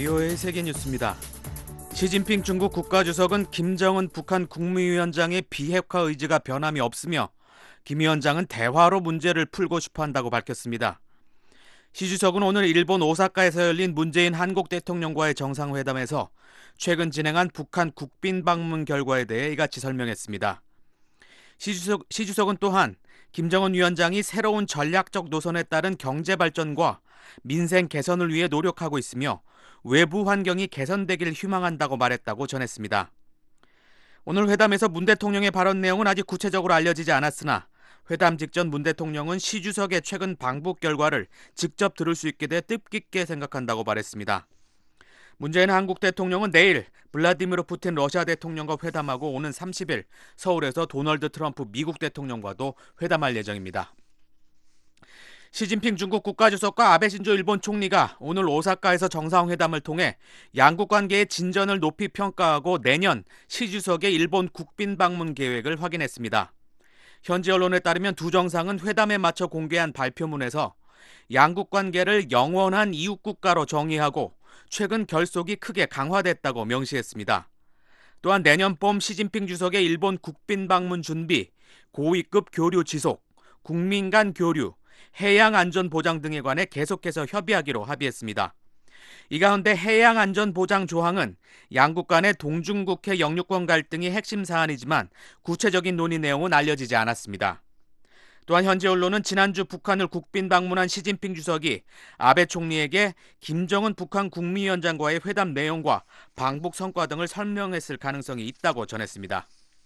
VOA 세계뉴스입니다. 시진핑 중국 국가주석은 김정은 북한 국무위원장의 비핵화 의지가 변함이 없으며 김 위원장은 대화로 문제를 풀고 싶어한다고 밝혔습니다. 시 주석은 오늘 일본 오사카에서 열린 문재인 한국 대통령과의 정상회담에서 최근 진행한 북한 국빈 방문 결과에 대해 이같이 설명했습니다. 시 주석은 또한 김정은 위원장이 새로운 전략적 노선에 따른 경제 발전과 민생 개선을 위해 노력하고 있으며 외부 환경이 개선되길 희망한다고 말했다고 전했습니다. 오늘 회담에서 문 대통령의 발언 내용은 아직 구체적으로 알려지지 않았으나 회담 직전 문 대통령은 시 주석의 최근 방북 결과를 직접 들을 수 있게 돼 뜻깊게 생각한다고 말했습니다. 문재인 한국 대통령은 내일 블라디미르 푸틴 러시아 대통령과 회담하고 오는 30일 서울에서 도널드 트럼프 미국 대통령과도 회담할 예정입니다. 시진핑 중국 국가주석과 아베 신조 일본 총리가 오늘 오사카에서 정상회담을 통해 양국 관계의 진전을 높이 평가하고 내년 시 주석의 일본 국빈 방문 계획을 확인했습니다. 현지 언론에 따르면 두 정상은 회담에 맞춰 공개한 발표문에서 양국 관계를 영원한 이웃국가로 정의하고 최근 결속이 크게 강화됐다고 명시했습니다. 또한 내년 봄 시진핑 주석의 일본 국빈 방문 준비, 고위급 교류 지속, 국민 간 교류, 해양 안전 보장 등에 관해 계속해서 협의하기로 합의했습니다. 이 가운데 해양 안전 보장 조항은 양국 간의 동중국해 영유권 갈등이 핵심 사안이지만 구체적인 논의 내용은 알려지지 않았습니다. 또한 현지 언론은 지난주 북한을 국빈 방문한 시진핑 주석이 아베 총리에게 김정은 북한 국무위원장과의 회담 내용과 방북 성과 등을 설명했을 가능성이 있다고 전했습니다.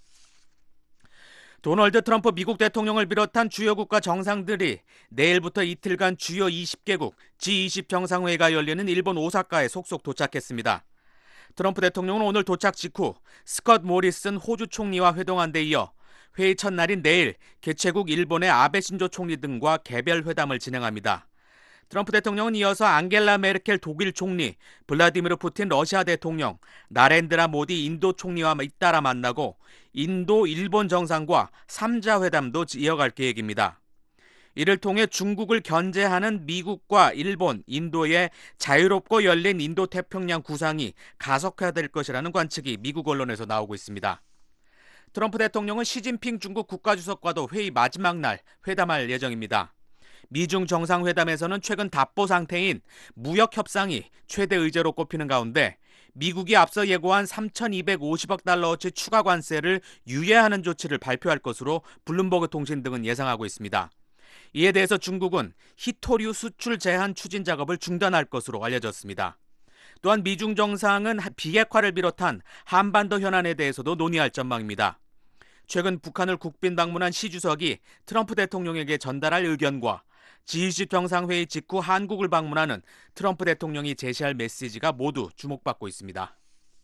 도널드 트럼프 미국 대통령을 비롯한 주요 국가 정상들이 내일부터 이틀간 주요 20개국 G20 정상회의가 열리는 일본 오사카에 속속 도착했습니다. 트럼프 대통령은 오늘 도착 직후 스콧 모리슨 호주 총리와 회동한 데 이어 회의 첫날인 내일 개최국 일본의 아베 신조 총리 등과 개별 회담을 진행합니다. 트럼프 대통령은 이어서 앙겔라 메르켈 독일 총리, 블라디미르 푸틴 러시아 대통령, 나렌드라 모디 인도 총리와 잇따라 만나고 인도, 일본 정상과 3자 회담도 이어갈 계획입니다. 이를 통해 중국을 견제하는 미국과 일본, 인도의 자유롭고 열린 인도태평양 구상이 가속화될 것이라는 관측이 미국 언론에서 나오고 있습니다. 트럼프 대통령은 시진핑 중국 국가주석과도 회의 마지막 날 회담할 예정입니다. 미중 정상회담에서는 최근 답보 상태인 무역 협상이 최대 의제로 꼽히는 가운데 미국이 앞서 예고한 3,250억 달러어치 추가 관세를 유예하는 조치를 발표할 것으로 블룸버그 통신 등은 예상하고 있습니다. 이에 대해서 중국은 희토류 수출 제한 추진 작업을 중단할 것으로 알려졌습니다. 또한 미중 정상은 비핵화를 비롯한 한반도 현안에 대해서도 논의할 전망입니다. 최근 북한을 국빈 방문한 시 주석이 트럼프 대통령에게 전달할 의견과 G20 정상회의 직후 한국을 방문하는 트럼프 대통령이 제시할 메시지가 모두 주목받고 있습니다.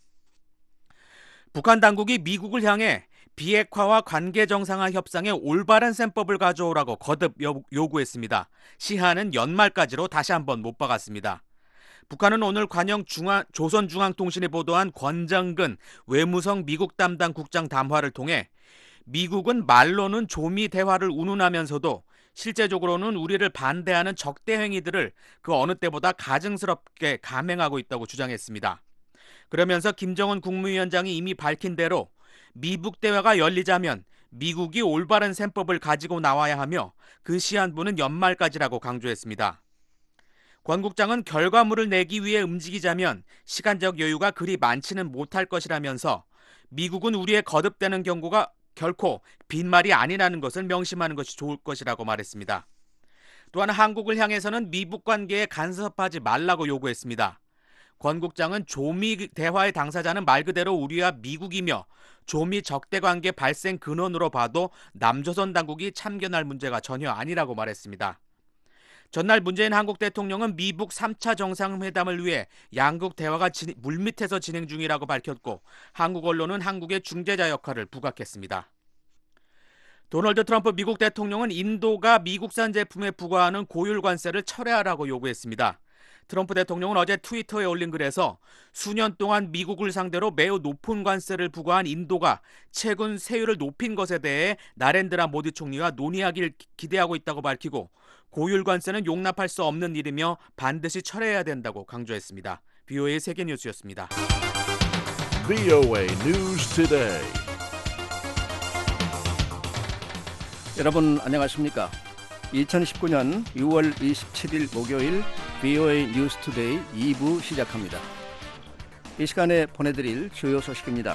북한 당국이 미국을 향해 비핵화와 관계 정상화 협상에 올바른 셈법을 가져오라고 거듭 요구했습니다. 시한은 연말까지로 다시 한번 못 박았습니다. 북한은 오늘 관영 조선중앙통신이 보도한 권정근 외무성 미국 담당 국장 담화를 통해 미국은 말로는 조미 대화를 운운하면서도 실제적으로는 우리를 반대하는 적대 행위들을 그 어느 때보다 가증스럽게 감행하고 있다고 주장했습니다. 그러면서 김정은 국무위원장이 이미 밝힌 대로 미북 대화가 열리자면 미국이 올바른 셈법을 가지고 나와야 하며 그 시한부는 연말까지라고 강조했습니다. 권 국장은 결과물을 내기 위해 움직이자면 시간적 여유가 그리 많지는 못할 것이라면서 미국은 우리의 거듭되는 경고가 결코 빈말이 아니라는 것을 명심하는 것이 좋을 것이라고 말했습니다. 또한 한국을 향해서는 미북 관계에 간섭하지 말라고 요구했습니다. 권 국장은 조미 대화의 당사자는 말 그대로 우리와 미국이며 조미 적대 관계 발생 근원으로 봐도 남조선 당국이 참견할 문제가 전혀 아니라고 말했습니다. 전날 문재인 한국 대통령은 미북 3차 정상회담을 위해 양국 대화가 물밑에서 진행 중이라고 밝혔고 한국 언론은 한국의 중재자 역할을 부각했습니다. 도널드 트럼프 미국 대통령은 인도가 미국산 제품에 부과하는 고율 관세를 철회하라고 요구했습니다. 트럼프 대통령은 어제 트위터에 올린 글에서 수년 동안 미국을 상대로 매우 높은 관세를 부과한 인도가 최근 세율을 높인 것에 대해 나렌드라 모디 총리와 논의하길 기대하고 있다고 밝히고 고율 관세는 용납할 수 없는 일이며 반드시 철회해야 된다고 강조했습니다. BOA 세계뉴스였습니다. BOA News Today. 여러분 안녕하십니까? 2019년 6월 27일 목요일 BOA 뉴스 투데이 2부 시작합니다. 이 시간에 보내드릴 주요 소식입니다.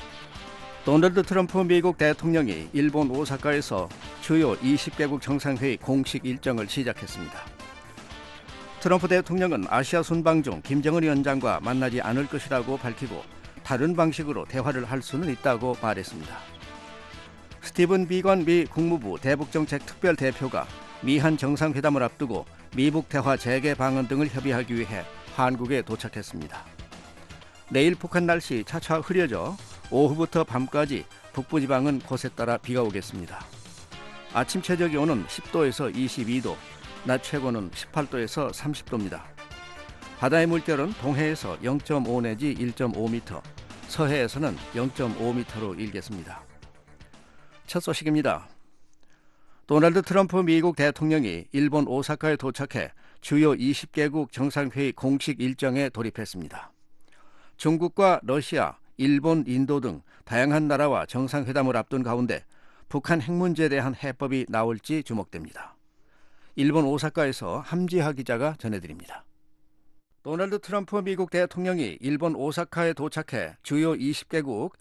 도널드 트럼프 미국 대통령이 일본 오사카에서 주요 20개국 정상회의 공식 일정을 시작했습니다. 트럼프 대통령은 아시아 순방 중 김정은 위원장과 만나지 않을 것이라고 밝히고 다른 방식으로 대화를 할 수는 있다고 말했습니다. 스티븐 비건 미 국무부 대북정책 특별대표가 미한 정상회담을 앞두고 미북 대화 재개 방안 등을 협의하기 위해 한국에 도착했습니다. 내일 북한 날씨 차차 흐려져 오후부터 밤까지 북부지방은 곳에 따라 비가 오겠습니다. 아침 최저 기온은 10도에서 22도, 낮 최고는 18도에서 30도입니다. 바다의 물결은 동해에서 0.5 내지 1.5m, 서해에서는 0.5m로 일겠습니다. 첫 소식입니다. 도널드 트럼프 미국 대통령이 일본 오사카에 도착해 주요 20개국 정상회의 공식 일정에 돌입했습니다. 중국과 러시아, 일본, 인도 등 다양한 나라와 정상회담을 앞둔 가운데 북한 핵 문제에 대한 해법이 나올지 주목됩니다. 일본 오사카에서 함지하 기자가 전해드립니다. 도널드 트럼프 미국 대통령이 일본 오사카에 도착해 주요 20개국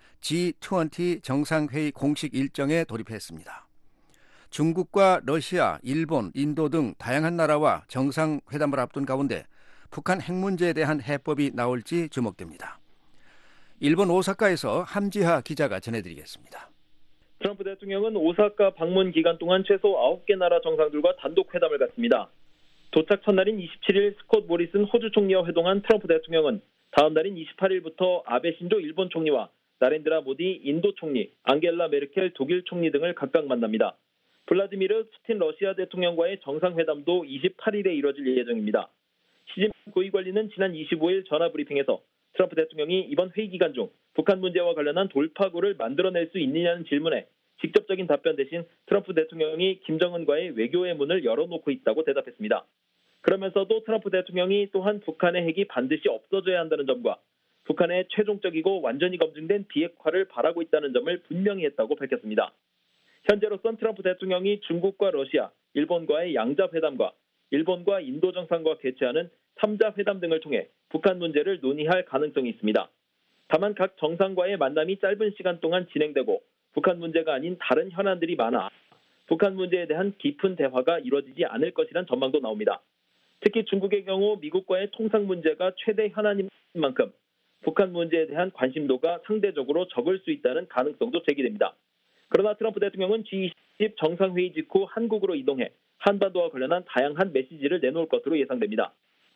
G20 정상회의 공식 일정에 돌입했습니다. 중국과 러시아, 일본, 인도 등 다양한 나라와 정상회담을 앞둔 가운데 북한 핵 문제에 대한 해법이 나올지 주목됩니다. 일본 오사카에서 함지하 기자가 전해드리겠습니다. 트럼프 대통령은 오사카 방문 기간 동안 최소 9개 나라 정상들과 단독 회담을 갖습니다. 도착 첫날인 27일 스콧 모리슨 호주 총리와 회동한 트럼프 대통령은 다음 날인 28일부터 아베 신조 일본 총리와 나렌드라 모디 인도 총리, 앙겔라 메르켈 독일 총리 등을 각각 만납니다. 블라디미르 푸틴 러시아 대통령과의 정상회담도 28일에 이뤄질 예정입니다. 시진핑 고위관리는 지난 25일 전화브리핑에서 트럼프 대통령이 이번 회의 기간 중 북한 문제와 관련한 돌파구를 만들어낼 수 있느냐는 질문에 직접적인 답변 대신 트럼프 대통령이 김정은과의 외교의 문을 열어놓고 있다고 대답했습니다. 그러면서도 트럼프 대통령이 또한 북한의 핵이 반드시 없어져야 한다는 점과 북한의 최종적이고 완전히 검증된 비핵화를 바라고 있다는 점을 분명히 했다고 밝혔습니다. 현재로선 트럼프 대통령이 중국과 러시아, 일본과의 양자회담과 일본과 인도 정상과 개최하는 3자 회담 등을 통해 북한 문제를 논의할 가능성이 있습니다. 다만 각 정상과의 만남이 짧은 시간 동안 진행되고 북한 문제가 아닌 다른 현안들이 많아 북한 문제에 대한 깊은 대화가 이루어지지 않을 것이란 전망도 나옵니다. 특히 중국의 경우 미국과의 통상 문제가 최대 현안인 만큼 북한 문제에 대한 관심도가 상대적으로 적을 수 있다는 가능성도 제기됩니다. 그러나 트럼프 대통령은 G20 정상회의 직후 한국으로 이동해 한반도와 관련한 다양한 메시지를 내놓을 것으로 예상됩니다.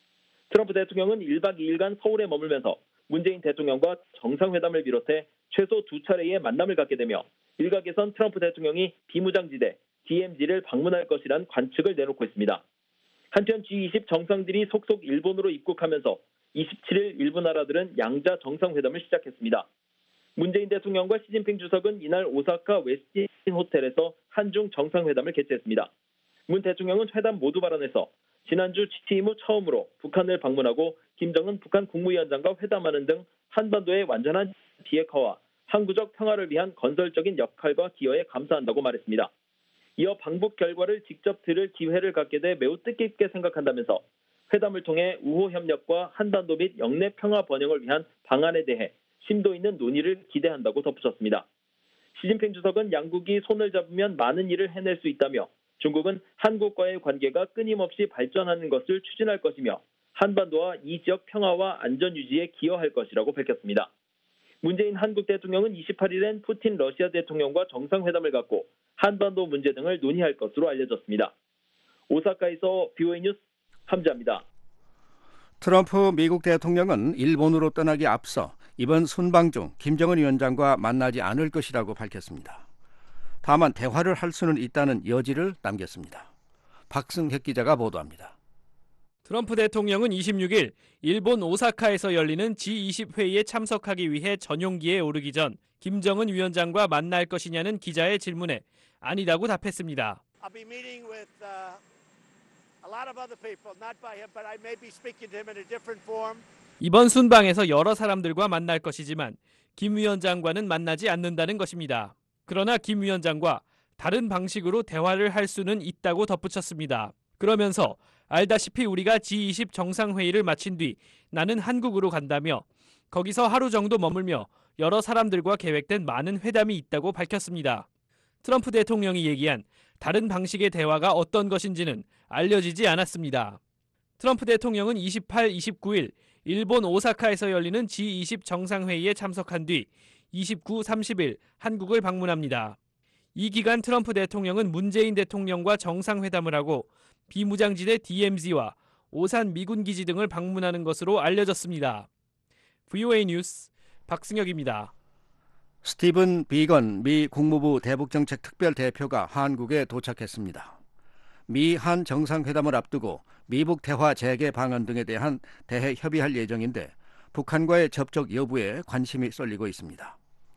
트럼프 대통령은 1박 2일간 서울에 머물면서 문재인 대통령과 정상회담을 비롯해 최소 2차례의 만남을 갖게 되며 일각에선 트럼프 대통령이 비무장지대 DMZ를 방문할 것이란 관측을 내놓고 있습니다. 한편 G20 정상들이 속속 일본으로 입국하면서 27일 일부 나라들은 양자 정상회담을 시작했습니다. 문재인 대통령과 시진핑 주석은 이날 오사카 웨스틴 호텔에서 한중 정상회담을 개최했습니다. 문 대통령은 회담 모두 발언에서 지난주 취임 후 처음으로 북한을 방문하고 김정은 북한 국무위원장과 회담하는 등 한반도의 완전한 비핵화와 항구적 평화를 위한 건설적인 역할과 기여에 감사한다고 말했습니다. 이어 방북 결과를 직접 들을 기회를 갖게 돼 매우 뜻깊게 생각한다면서 회담을 통해 우호 협력과 한반도 및 영내 평화 번영을 위한 방안에 대해 심도 있는 논의를 기대한다고 덧붙였습니다. 시진핑 주석은 양국이 손을 잡으면 많은 일을 해낼 수 있다며 중국은 한국과의 관계가 끊임없이 발전하는 것을 추진할 것이며 한반도와 이 지역 평화와 안전 유지에 기여할 것이라고 밝혔습니다. 문재인 한국 대통령은 28일엔 푸틴 러시아 대통령과 정상회담을 갖고 한반도 문제 등을 논의할 것으로 알려졌습니다. 오사카에서 BOA 뉴스 함지아입니다. 트럼프 미국 대통령은 일본으로 떠나기 앞서 이번 순방 중 김정은 위원장과 만나지 않을 것이라고 밝혔습니다. 다만 대화를 할 수는 있다는 여지를 남겼습니다. 박승혁 기자가 보도합니다. 트럼프 대통령은 26일 일본 오사카에서 열리는 G20 회의에 참석하기 위해 전용기에 오르기 전 김정은 위원장과 만날 것이냐는 기자의 질문에 아니라고 답했습니다. I'll be meeting with a lot of other people, not by him, but I may be speaking to him in a different form. 이번 순방에서 여러 사람들과 만날 것이지만 김 위원장과는 만나지 않는다는 것입니다. 그러나 김 위원장과 다른 방식으로 대화를 할 수는 있다고 덧붙였습니다. 그러면서 알다시피 우리가 G20 정상회의를 마친 뒤 나는 한국으로 간다며 거기서 하루 정도 머물며 여러 사람들과 계획된 많은 회담이 있다고 밝혔습니다. 트럼프 대통령이 얘기한 다른 방식의 대화가 어떤 것인지는 알려지지 않았습니다. 트럼프 대통령은 28, 29일 일본 오사카에서 열리는 G20 정상회의에 참석한 뒤 29, 30일 한국을 방문합니다. 이 기간 트럼프 대통령은 문재인 대통령과 정상회담을 하고 비무장지대 DMZ와 오산 미군기지 등을 방문하는 것으로 알려졌습니다. VOA 뉴스 박승혁입니다. 스티븐 비건 미 국무부 대북정책특별대표가 한국에 도착했습니다. 미-한 정상회담을 앞두고 미북 대화 재개 방안 등에 대한 대해 협의할 예정인데 북한과의 접촉 여부에 관심이 쏠리고 있습니다.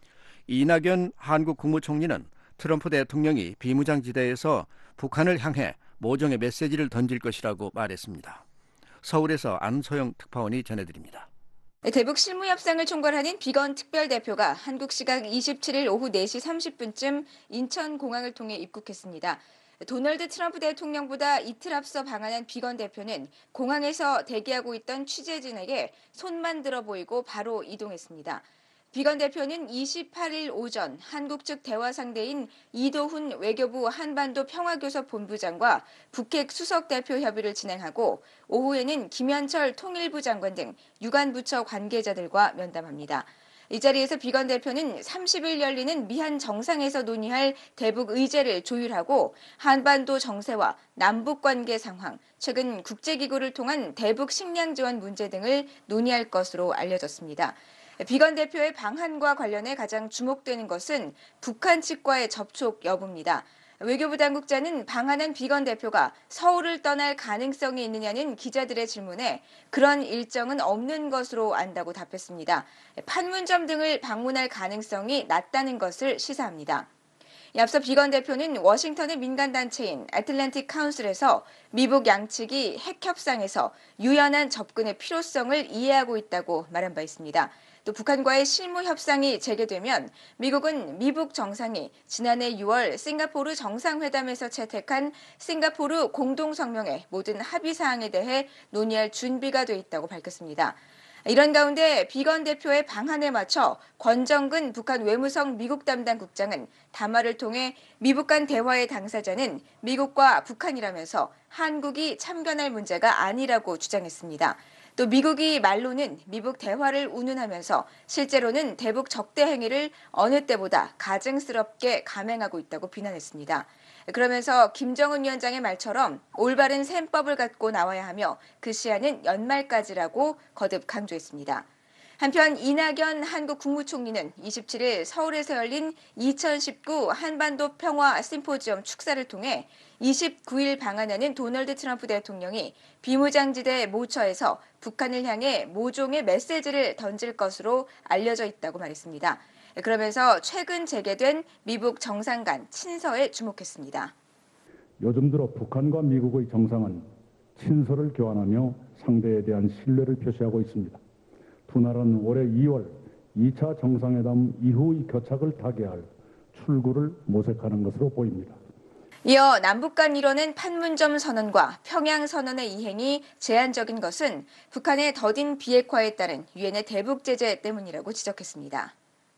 이낙연 한국 국무총리는 트럼프 대통령이 비무장지대에서 북한을 향해 모종의 메시지를 던질 것이라고 말했습니다. 서울에서 안소영 특파원이 전해드립니다. 대북 실무 협상을 총괄하는 비건 특별대표가 한국 시각 27일 오후 4시 30분쯤 인천공항을 통해 입국했습니다. 도널드 트럼프 대통령보다 이틀 앞서 방한한 비건 대표는 공항에서 대기하고 있던 취재진에게 손만 들어 보이고 바로 이동했습니다. 비건 대표는 28일 오전 한국 측 대화 상대인 이도훈 외교부 한반도 평화교섭 본부장과 북핵 수석 대표 협의를 진행하고 오후에는 김현철 통일부 장관 등 유관부처 관계자들과 면담합니다. 이 자리에서 비건 대표는 30일 열리는 미한 정상에서 논의할 대북 의제를 조율하고 한반도 정세와 남북 관계 상황, 최근 국제기구를 통한 대북 식량 지원 문제 등을 논의할 것으로 알려졌습니다. 비건 대표의 방한과 관련해 가장 주목되는 것은 북한 측과의 접촉 여부입니다. 외교부 당국자는 방한한 비건 대표가 서울을 떠날 가능성이 있느냐는 기자들의 질문에 그런 일정은 없는 것으로 안다고 답했습니다. 판문점 등을 방문할 가능성이 낮다는 것을 시사합니다. 앞서 비건 대표는 워싱턴의 민간단체인 애틀랜틱 카운슬에서 미북 양측이 핵 협상에서 유연한 접근의 필요성을 이해하고 있다고 말한 바 있습니다. 또 북한과의 실무 협상이 재개되면 미국은 미북 정상이 지난해 6월 싱가포르 정상회담에서 채택한 싱가포르 공동성명의 모든 합의 사항에 대해 논의할 준비가 돼 있다고 밝혔습니다. 이런 가운데 비건 대표의 방한에 맞춰 권정근 북한 외무성 미국 담당 국장은 담화를 통해 미북 간 대화의 당사자는 미국과 북한이라면서 한국이 참견할 문제가 아니라고 주장했습니다. 또 미국이 말로는 미북 대화를 운운하면서 실제로는 대북 적대 행위를 어느 때보다 가증스럽게 감행하고 있다고 비난했습니다. 그러면서 김정은 위원장의 말처럼 올바른 셈법을 갖고 나와야 하며 그 시한은 연말까지라고 거듭 강조했습니다. 한편 이낙연 한국 국무총리는 27일 서울에서 열린 2019 한반도 평화 심포지엄 축사를 통해 29일 방한하는 도널드 트럼프 대통령이 비무장지대 모처에서 북한을 향해 모종의 메시지를 던질 것으로 알려져 있다고 말했습니다. 그러면서 최근 재개된 미북 정상 간 친서에 주목했습니다. 요즘 들어 북한과 미국의 정상은 친서를 교환하며 상대에 대한 신뢰를 표시하고 있습니다. 두 나라는 올해 2월 2차 정상회담 이후의 교착을 타개할 출구를 모색하는 것으로 보입니다. 이어 남북 간 이뤄낸 판문점 선언과 평양 선언의 이행이 제한적인 것은 북한의 더딘 비핵화에 따른 유엔의 대북 제재 때문이라고 지적했습니다.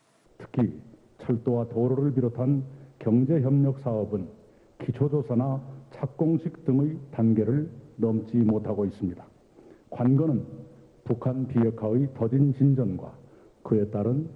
특히 철도와 도로를 비롯한 경제협력 사업은 기초조사나 착공식 등의 단계를 넘지 못하고 있습니다. 관건은 북한 비핵화의 더딘 진전과 그에 따른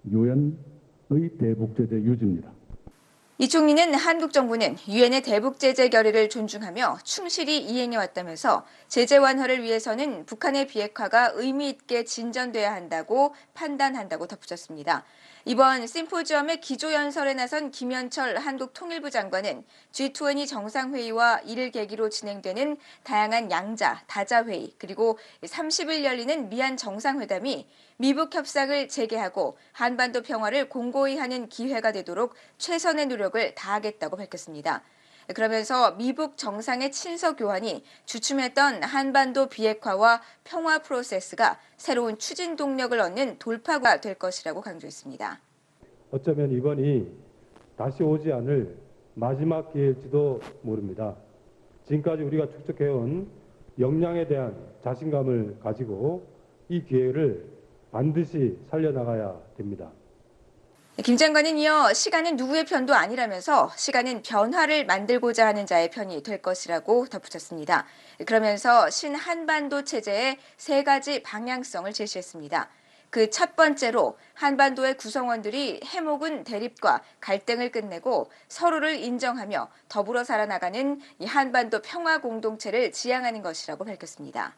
유엔의 대북 제재 유지입니다. 이 총리는 한국 정부는 유엔의 대북 제재 결의를 존중하며 충실히 이행해왔다면서 제재 완화를 위해서는 북한의 비핵화가 의미 있게 진전돼야 한다고 판단한다고 덧붙였습니다. 이번 심포지엄의 기조연설에 나선 김현철 한국 통일부 장관은 G20 정상회의와 이를 계기로 진행되는 다양한 양자, 다자회의 그리고 30일 열리는 미한 정상회담이 미북 협상을 재개하고 한반도 평화를 공고히 하는 기회가 되도록 최선의 노력을 다하겠다고 밝혔습니다. 그러면서 미북 정상의 친서 교환이 주춤했던 한반도 비핵화와 평화 프로세스가 새로운 추진 동력을 얻는 돌파구가 될 것이라고 강조했습니다. 어쩌면 이번이 다시 오지 않을 마지막 기회일지도 모릅니다. 지금까지 우리가 축적해온 역량에 대한 자신감을 가지고 이 기회를 반드시 살려나가야 됩니다. 김 장관은 이어 시간은 누구의 편도 아니라면서 시간은 변화를 만들고자 하는 자의 편이 될 것이라고 덧붙였습니다. 그러면서 신한반도 체제의 3가지 방향성을 제시했습니다. 그 첫 번째로 한반도의 구성원들이 해묵은 대립과 갈등을 끝내고 서로를 인정하며 더불어 살아나가는 이 한반도 평화 공동체를 지향하는 것이라고 밝혔습니다.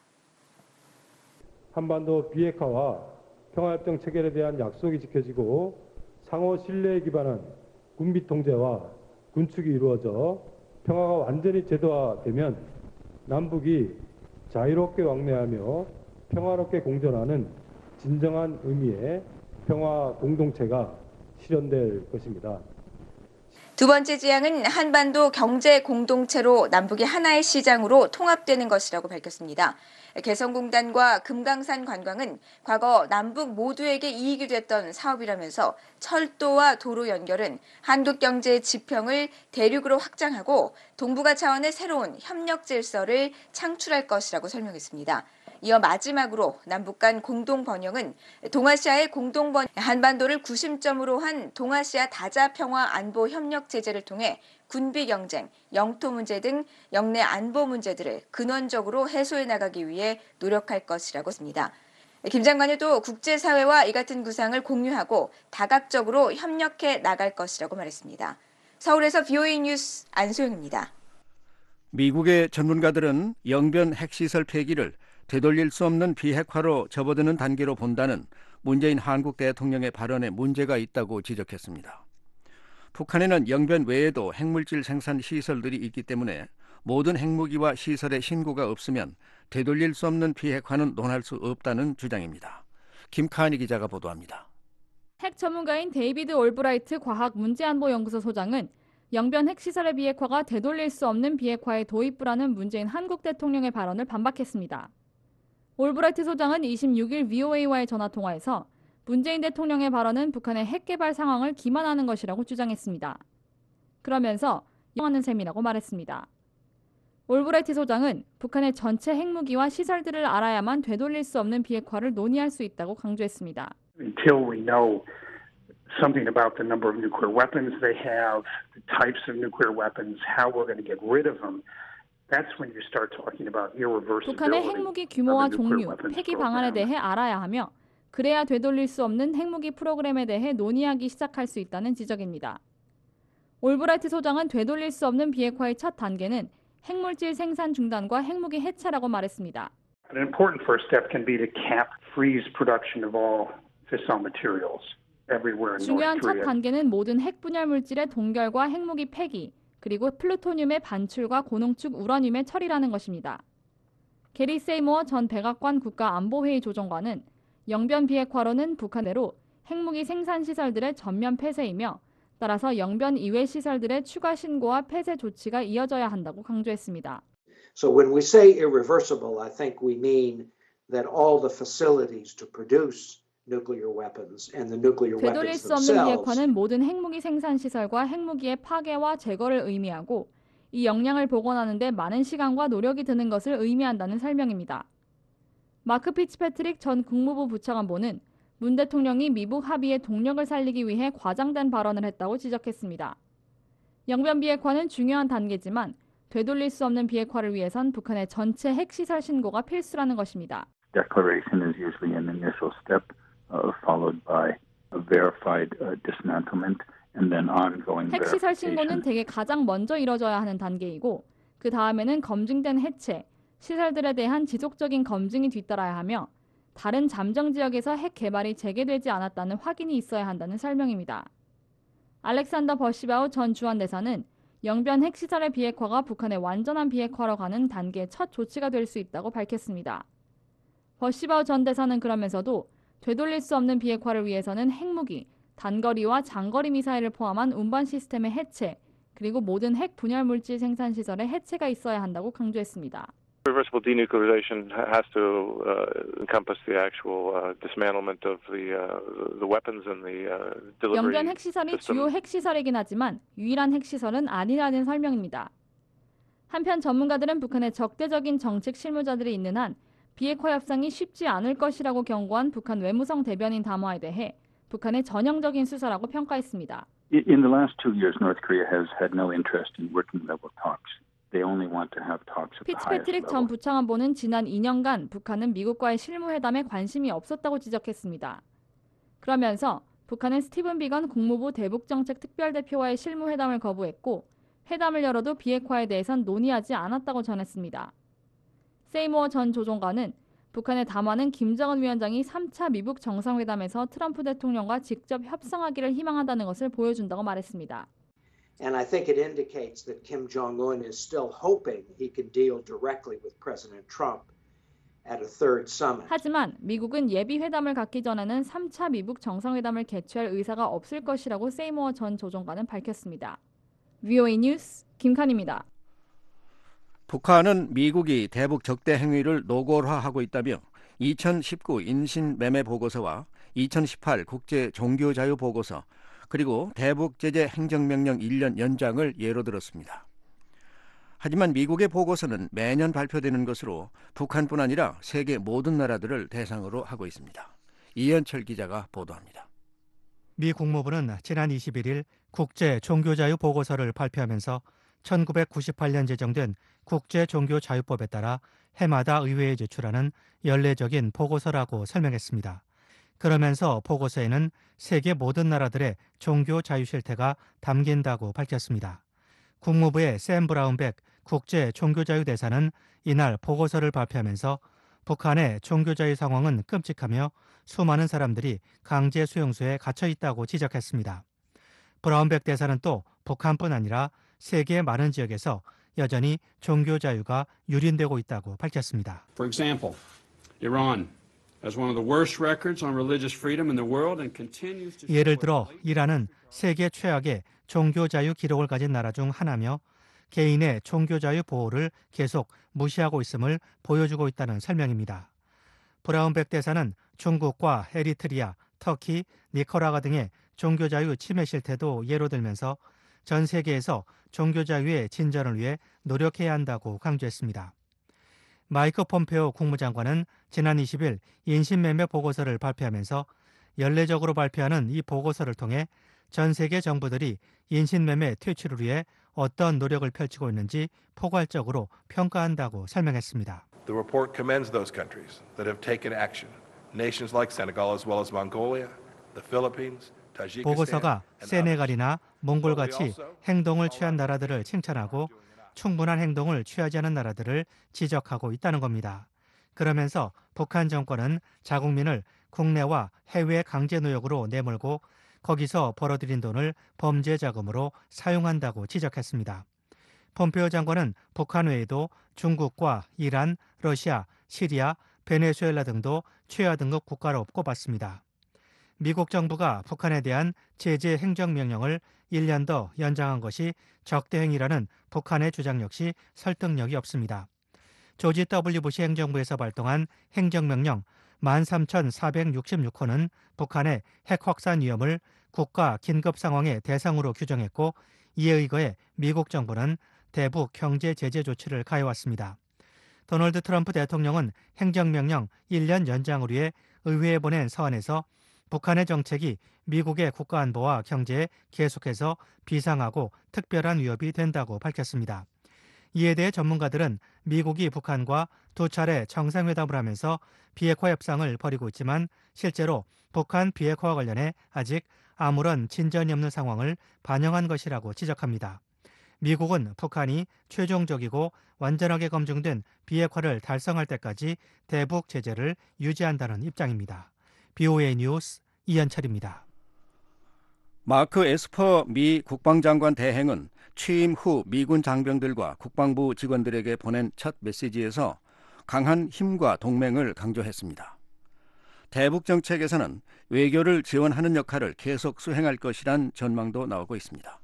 한반도 비핵화와 평화협정 체결에 대한 약속이 지켜지고 상호 신뢰에 기반한 군비 통제와 군축이 이루어져 평화가 완전히 제도화되면 남북이 자유롭게 왕래하며 평화롭게 공존하는 진정한 의미의 평화 공동체가 실현될 것입니다. 두 번째 지향은 한반도 경제 공동체로 남북이 하나의 시장으로 통합되는 것이라고 밝혔습니다. 개성공단과 금강산 관광은 과거 남북 모두에게 이익이 됐던 사업이라면서 철도와 도로 연결은 한국 경제의 지평을 대륙으로 확장하고 동북아 차원의 새로운 협력 질서를 창출할 것이라고 설명했습니다. 이어 마지막으로 남북 간 공동 번영은 동아시아의 공동 번영, 한반도를 구심점으로 한 동아시아 다자 평화 안보 협력 체제를 통해 군비 경쟁, 영토 문제 등 영내 안보 문제들을 근원적으로 해소해 나가기 위해 노력할 것이라고 했습니다. 김 장관은 또 국제사회와 이 같은 구상을 공유하고 다각적으로 협력해 나갈 것이라고 말했습니다. 서울에서 VOA 뉴스 안소영입니다. 미국의 전문가들은 영변 핵시설 폐기를 되돌릴 수 없는 비핵화로 접어드는 단계로 본다는 문재인 한국 대통령의 발언에 문제가 있다고 지적했습니다. 북한에는 영변 외에도 핵물질 생산 시설들이 있기 때문에 모든 핵무기와 시설의 신고가 없으면 되돌릴 수 없는 비핵화는 논할 수 없다는 주장입니다. 김카니 기자가 보도합니다. 핵 전문가인 데이비드 올브라이트 과학문제안보연구소 소장은 영변 핵시설의 비핵화가 되돌릴 수 없는 비핵화의 도입부라는 문재인 한국 대통령의 발언을 반박했습니다. 올브라이트 소장은 26일 VOA와의 전화통화에서 문재인 대통령의 발언은 북한의 핵 개발 상황을 기만하는 것이라고 주장했습니다. 그러면서 하는 셈이라고 말했습니다. 올브라이트 소장은 북한의 전체 핵무기와 시설들을 알아야만 되돌릴 수 없는 비핵화를 논의할 수 있다고 강조했습니다. Until we know something about the number of nuclear weapons they have, the types of nuclear weapons, how we're going to get rid of them. That's when you start talking about irreversibility. 북한의 핵무기 규모와 종류, 폐기 방안에 대해 알아야 하며 그래야 되돌릴 수 없는 핵무기 프로그램에 대해 논의하기 시작할 수 있다는 지적입니다. 올브라이트 소장은 되돌릴 수 없는 비핵화의 첫 단계는 핵물질 생산 중단과 핵무기 해체라고 말했습니다. An important first step can be to cap, freeze production of all fissile materials everywhere in North 중요한 첫 Korea. 단계는 모든 핵 분열 물질의 동결과 핵무기 폐기, 그리고 플루토늄의 반출과 고농축 우라늄의 처리라는 것입니다. 게리 세이모어 전 백악관 국가안보회의 조정관은 영변 비핵화로는 북한대로 핵무기 생산 시설들의 전면 폐쇄이며 따라서 영변 이외 시설들의 추가 신고와 폐쇄 조치가 이어져야 한다고 강조했습니다. So when we say irreversible, I think we mean that all the facilities to produce nuclear weapons and the nuclear 되돌릴 weapons 수 없는 themselves. 비핵화는 모든 핵무기 생산 시설과 핵무기의 파괴와 제거를 의미하고 이 역량을 복원하는 데 많은 시간과 노력이 드는 것을 의미한다는 설명입니다. 마크 피츠패트릭 전 국무부 부차관보는 문 대통령이 미북 합의의 동력을 살리기 위해 과장된 발언을 했다고 지적했습니다. 영변 비핵화는 중요한 단계지만 되돌릴 수 없는 비핵화를 위해선 북한의 전체 핵시설 신고가 필수라는 것입니다. Declaration is usually an initial step. Followed by a verified dismantlement and then ongoing 핵시설 verification. 신고는 대개 가장 먼저 이뤄져야 하는 단계이고 그 다음에는 검증된 해체, 시설들에 대한 지속적인 검증이 뒤따라야 하며 다른 잠정 지역에서 핵 개발이 재개되지 않았다는 확인이 있어야 한다는 설명입니다. 알렉산더 버시바우 전 주한대사는 영변 핵시설의 비핵화가 북한의 완전한 비핵화로 가는 단계의 첫 조치가 될 수 있다고 밝혔습니다. 버시바우 전 대사는 그러면서도 되돌릴 수 없는 비핵화를 위해서는 핵무기, 단거리와 장거리 미사일을 포함한 운반 시스템의 해체, 그리고 모든 핵 분열 물질 생산 시설의 해체가 있어야 한다고 강조했습니다. Reversible denuclearization has to encompass the actual dismantlement of the weapons and the delivery 영변 핵시설이 system. 주요 핵시설이긴 하지만 유일한 핵시설은 아니라는 설명입니다. 한편 전문가들은 북한의 적대적인 정책 실무자들이 있는 한 비핵화 협상이 쉽지 않을 것이라고 경고한 북한 외무성 대변인 담화에 대해 북한의 전형적인 수사라고 평가했습니다. In the last 2 years, North Korea has had no interest in working level talks. They only want to have talks at the highest 피츠패트릭 전 level. 부창안보는 지난 2년간 북한은 미국과의 실무회담에 관심이 없었다고 지적했습니다. 그러면서 북한은 스티븐 비건 국무부 대북정책 특별대표와의 실무회담을 거부했고 회담을 열어도 비핵화에 대해선 논의하지 않았다고 전했습니다. 세이모어 전 조종관은 북한의 담화는 김정은 위원장이 3차 미북 정상회담에서 트럼프 대통령과 직접 협상하기를 희망한다는 것을 보여준다고 말했습니다. And I think it indicates that Kim Jong-un is still hoping he can deal directly with President Trump at a third summit. 하지만 미국은 예비 회담을 갖기 전에는 3차 미북 정상회담을 개최할 의사가 없을 것이라고 세이모어 전 조종관은 밝혔습니다. VOA 뉴스 김칸입니다. 북한은 미국이 대북 적대 행위를 노골화하고 있다며 2019 인신매매 보고서와 2018 국제 종교자유 보고서 그리고 대북 제재 행정명령 1년 연장을 예로 들었습니다. 하지만 미국의 보고서는 매년 발표되는 것으로 북한뿐 아니라 세계 모든 나라들을 대상으로 하고 있습니다. 이현철 기자가 보도합니다. 미 국무부는 지난 21일 국제 종교자유 보고서를 발표하면서 1998년 제정된 국제종교자유법에 따라 해마다 의회에 제출하는 연례적인 보고서라고 설명했습니다. 그러면서 보고서에는 세계 모든 나라들의 종교 자유 실태가 담긴다고 밝혔습니다. 국무부의 샘 브라운백 국제 종교자유 대사는 이날 보고서를 발표하면서 북한의 종교자유 상황은 끔찍하며 수많은 사람들이 강제 수용소에 갇혀 있다고 지적했습니다. 브라운백 대사는 또 북한뿐 아니라 세계의 많은 지역에서 여전히 종교 자유가 유린되고 있다고 밝혔습니다. For example, Iran has one of the worst records on religious freedom in the world and continues to 예를 들어 이란은 세계 최악의 종교 자유 기록을 가진 나라 중 하나며 개인의 종교 자유 보호를 계속 무시하고 있음을 보여주고 있다는 설명입니다. 브라운백 대사는 중국과 에리트리아, 터키, 니카라과 등의 종교 자유 침해 실태도 예로 들면서 전 세계에서 종교 자유의 진전을 위해 노력해야 한다고 강조했습니다. 마이크 폼페오 국무장관은 지난 20일 인신매매 보고서를 발표하면서 연례적으로 발표하는 이 보고서를 통해 전 세계 정부들이 인신매매 퇴출을 위해 어떤 노력을 펼치고 있는지 포괄적으로 평가한다고 설명했습니다. The report commends those countries that have taken action. Nations like Senegal as well as Mongolia, the Philippines, Tajikistan. 보고서가 세네갈이나 몽골같이 행동을 취한 나라들을 칭찬하고 충분한 행동을 취하지 않은 나라들을 지적하고 있다는 겁니다. 그러면서 북한 정권은 자국민을 국내와 해외 강제 노역으로 내몰고 거기서 벌어들인 돈을 범죄 자금으로 사용한다고 지적했습니다. 폼페오 장관은 북한 외에도 중국과 이란, 러시아, 시리아, 베네수엘라 등도 최하 등급 국가로 꼽았습니다. 미국 정부가 북한에 대한 제재 행정명령을 1년 더 연장한 것이 적대 행위라는 북한의 주장 역시 설득력이 없습니다. 조지 W. 부시 행정부에서 발동한 행정명령 13,466호는 북한의 핵 확산 위험을 국가 긴급 상황의 대상으로 규정했고 이에 의거해 미국 정부는 대북 경제 제재 조치를 가해왔습니다. 도널드 트럼프 대통령은 행정명령 1년 연장을 위해 의회에 보낸 서한에서 북한의 정책이 미국의 국가안보와 경제에 계속해서 비상하고 특별한 위협이 된다고 밝혔습니다. 이에 대해 전문가들은 미국이 북한과 두 차례 정상회담을 하면서 비핵화 협상을 벌이고 있지만 실제로 북한 비핵화와 관련해 아직 아무런 진전이 없는 상황을 반영한 것이라고 지적합니다. 미국은 북한이 최종적이고 완전하게 검증된 비핵화를 달성할 때까지 대북 제재를 유지한다는 입장입니다. BOA 뉴스 이현철입니다. 마크 에스퍼 미 국방장관 대행은 취임 후 미군 장병들과 국방부 직원들에게 보낸 첫 메시지에서 강한 힘과 동맹을 강조했습니다. 대북 정책에서는 외교를 지원하는 역할을 계속 수행할 것이란 전망도 나오고 있습니다.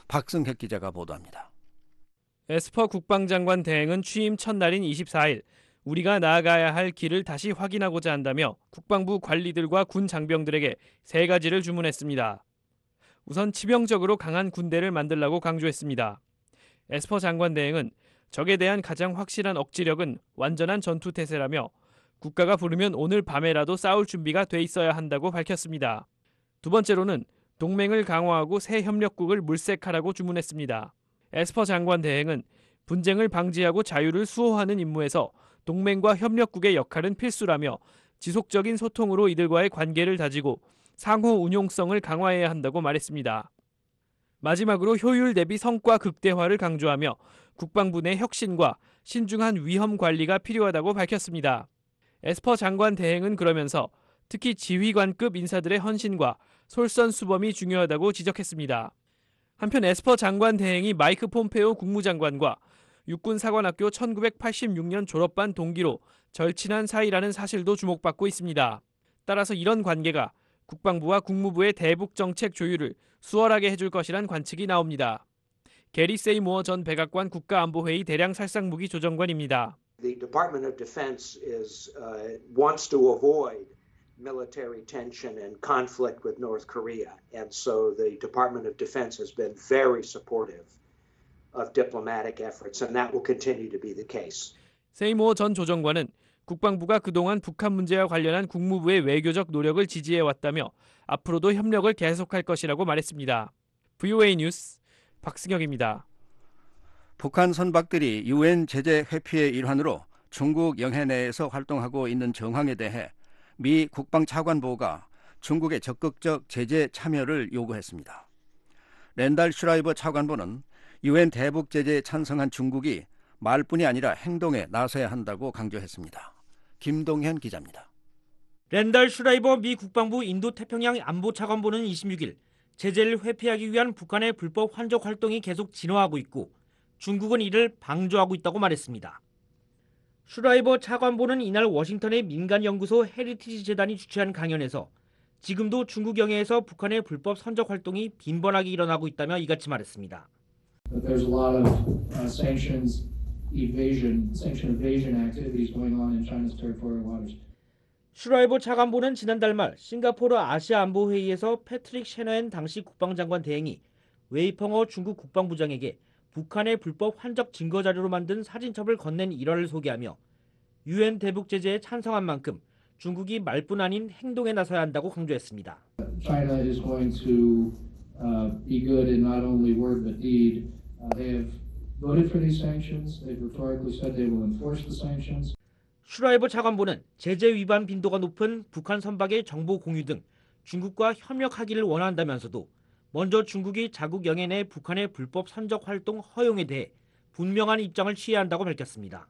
박승혁 기자가 보도합니다. 에스퍼 국방장관 대행은 취임 첫날인 24일 우리가 나아가야 할 길을 다시 확인하고자 한다며 국방부 관리들과 군 장병들에게 3가지를 주문했습니다. 우선 치명적으로 강한 군대를 만들라고 강조했습니다. 에스퍼 장관 대행은 적에 대한 가장 확실한 억지력은 완전한 전투태세라며 국가가 부르면 오늘 밤에라도 싸울 준비가 돼 있어야 한다고 밝혔습니다. 두 번째로는 동맹을 강화하고 새 협력국을 물색하라고 주문했습니다. 에스퍼 장관 대행은 분쟁을 방지하고 자유를 수호하는 임무에서 동맹과 협력국의 역할은 필수라며 지속적인 소통으로 이들과의 관계를 다지고 상호 운용성을 강화해야 한다고 말했습니다. 마지막으로 효율 대비 성과 극대화를 강조하며 국방부 내 혁신과 신중한 위험 관리가 필요하다고 밝혔습니다. 에스퍼 장관 대행은 그러면서 특히 지휘관급 인사들의 헌신과 솔선수범이 중요하다고 지적했습니다. 한편 에스퍼 장관 대행이 마이크 폼페오 국무장관과 육군사관학교 1986년 졸업반 동기로 절친한 사이라는 사실도 주목받고 있습니다. 따라서 이런 관계가 국방부와 국무부의 대북 정책 조율을 수월하게 해줄 것이란 관측이 나옵니다. 게리 세이모어 전 백악관 국가안보회의 대량살상무기 조정관입니다. The Department of Defense wants to avoid military tension and conflict with North Korea, and so the Department of Defense has been very supportive of diplomatic efforts, and that will continue to be the case. 세이모어 전 조정관은 국방부가 그동안 북한 문제와 관련한 국무부의 외교적 노력을 지지해왔다며 앞으로도 협력을 계속할 것이라고 말했습니다. VOA 뉴스 박승혁입니다. 북한 선박들이 UN 제재 회피의 일환으로 중국 영해 내에서 활동하고 있는 정황에 대해 미 국방차관보가 중국의 적극적 제재 참여를 요구했습니다. 랜달 슈라이버 차관보는 UN 대북 제재에 찬성한 중국이 말뿐이 아니라 행동에 나서야 한다고 강조했습니다. 김동현 기자입니다. 랜달 슈라이버 미 국방부 인도태평양 안보차관보는 26일 제재를 회피하기 위한 북한의 불법 환적 활동이 계속 진화하고 있고 중국은 이를 방조하고 있다고 말했습니다. 슈라이버 차관보는 이날 워싱턴의 민간연구소 헤리티지 재단이 주최한 강연에서 지금도 중국 영해에서 북한의 불법 선적 활동이 빈번하게 일어나고 있다며 이같이 말했습니다. There's a lot of sanction evasion activities going on in China's territorial waters. 슈라이버 차관보는 지난달 말 싱가포르 아시아 안보회의에서 패트릭 셰너엔 당시 국방장관 대행이 웨이펑어 중국 국방부장에게 북한의 불법 환적 증거 자료로 만든 사진첩을 건넨 일화를 소개하며 UN 대북 제재에 찬성한 만큼 중국이 말뿐 아닌 행동에 나서야 한다고 강조했습니다. China is going to be good in not only word but deed. They have voted for these sanctions. They've rhetorically said they will enforce the sanctions. 슈라이버 차관보는 제재 위반 빈도가 높은 북한 선박의 정보 공유 등 중국과 협력하기를 원한다면서도 먼저 중국이 자국 영해 내 북한의 불법 선적 활동 허용에 대해 분명한 입장을 취해야 한다고 밝혔습니다.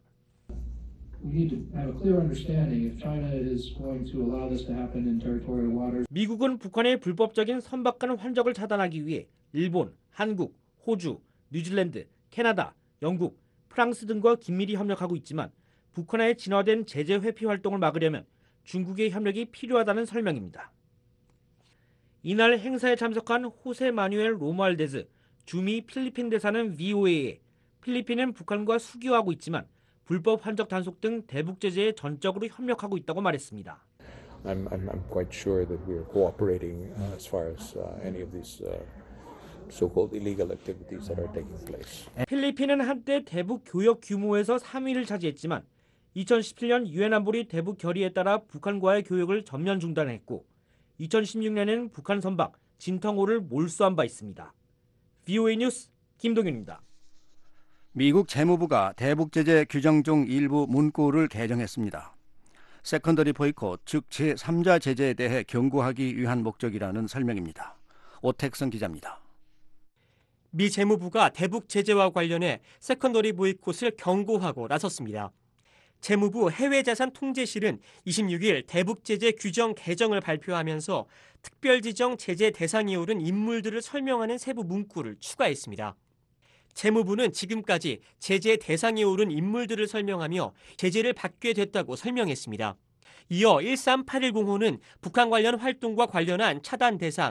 미국은 북한의 불법적인 선박 간 환적을 차단하기 위해 일본, 한국, 호주, 뉴질랜드, 캐나다, 영국, 프랑스 등과 긴밀히 협력하고 있지만 북한의 진화된 제재 회피 활동을 막으려면 중국의 협력이 필요하다는 설명입니다. 이날 행사에 참석한 호세 마뉴엘 로무알데즈 주미 필리핀 대사는 VOA에 필리핀은 북한과 수교하고 있지만 불법 환적 단속 등 대북 제재에 전적으로 협력하고 있다고 말했습니다. I'm quite sure that we are cooperating as far as any of these so-called illegal activities that are taking place. 필리핀은 한때 대북 교역 규모에서 3위를 차지했지만 2017년 유엔 안보리 대북 결의에 따라 북한과의 교역을 전면 중단했고 2016년에는 북한 선박 진텅호를 몰수한 바 있습니다. VOA 뉴스 김동윤입니다. 미국 재무부가 대북 제재 규정 중 일부 문구를 개정했습니다. 세컨더리 보이콧, 즉 제3자 제재에 대해 경고하기 위한 목적이라는 설명입니다. 오택선 기자입니다. 미 재무부가 대북 제재와 관련해 세컨더리 보이콧을 경고하고 나섰습니다. 재무부 해외자산 통제실은 26일 대북 제재 규정 개정을 발표하면서 특별 지정 제재 대상에 오른 인물들을 설명하는 세부 문구를 추가했습니다. 재무부는 지금까지 제재 대상에 오른 인물들을 설명하며 제재를 받게 됐다고 설명했습니다. 이어 138105는 북한 관련 활동과 관련한 차단 대상,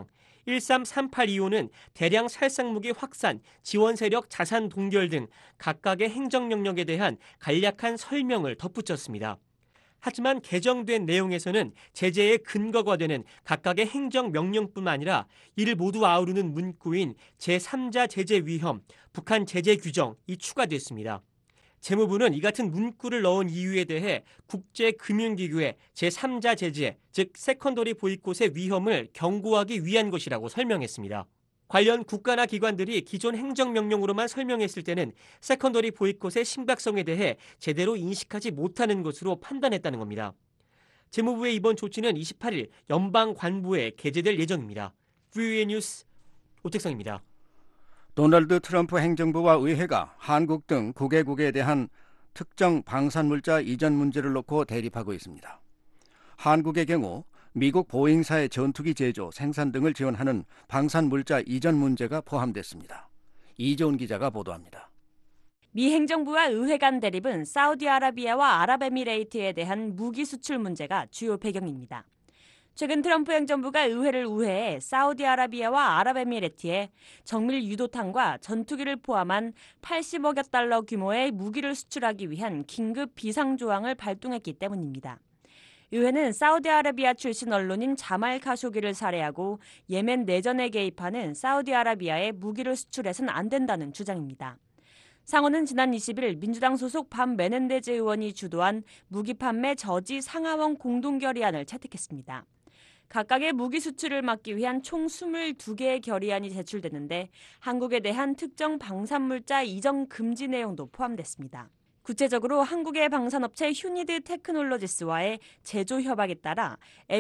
13382호는 대량 살상무기 확산, 지원 세력 자산 동결 등 각각의 행정 명령에 대한 간략한 설명을 덧붙였습니다. 하지만 개정된 내용에서는 제재의 근거가 되는 각각의 행정 명령뿐만 아니라 이를 모두 아우르는 문구인 제3자 제재 위험, 북한 제재 규정이 추가됐습니다. 재무부는 이 같은 문구를 넣은 이유에 대해 국제금융기구의 제3자 제재, 즉 세컨더리 보이콧의 위험을 경고하기 위한 것이라고 설명했습니다. 관련 국가나 기관들이 기존 행정명령으로만 설명했을 때는 세컨더리 보이콧의 심각성에 대해 제대로 인식하지 못하는 것으로 판단했다는 겁니다. 재무부의 이번 조치는 28일 연방관부에 게재될 예정입니다. VOA 뉴스 오택성입니다. 도널드 트럼프 행정부와 의회가 한국 등 9개국에 대한 특정 방산물자 이전 문제를 놓고 대립하고 있습니다. 한국의 경우 미국 보잉사의 전투기 제조, 생산 등을 지원하는 방산물자 이전 문제가 포함됐습니다. 이재훈 기자가 보도합니다. 미 행정부와 의회 간 대립은 사우디아라비아와 아랍에미레이트에 대한 무기 수출 문제가 주요 배경입니다. 최근 트럼프 행정부가 의회를 우회해 사우디아라비아와 아랍에미레이트에 정밀 유도탄과 전투기를 포함한 80억여 달러 규모의 무기를 수출하기 위한 긴급 비상조항을 발동했기 때문입니다. 의회는 사우디아라비아 출신 언론인 자말 카쇼기를 살해하고 예멘 내전에 개입하는 사우디아라비아에 무기를 수출해서는 안 된다는 주장입니다. 상원은 지난 20일 민주당 소속 반 메넨데즈 의원이 주도한 무기 판매 저지 상하원 공동결의안을 채택했습니다. 각각의 무기 수출을 막기 위한 총 22개의 결의안이 제출됐는데 한국에 대한 특정 방산물자 이전 금지 내용도 포함됐습니다. 구체적으로 한국의 방산업체 휴니드 테크놀로지스와의 제조 협약에 따라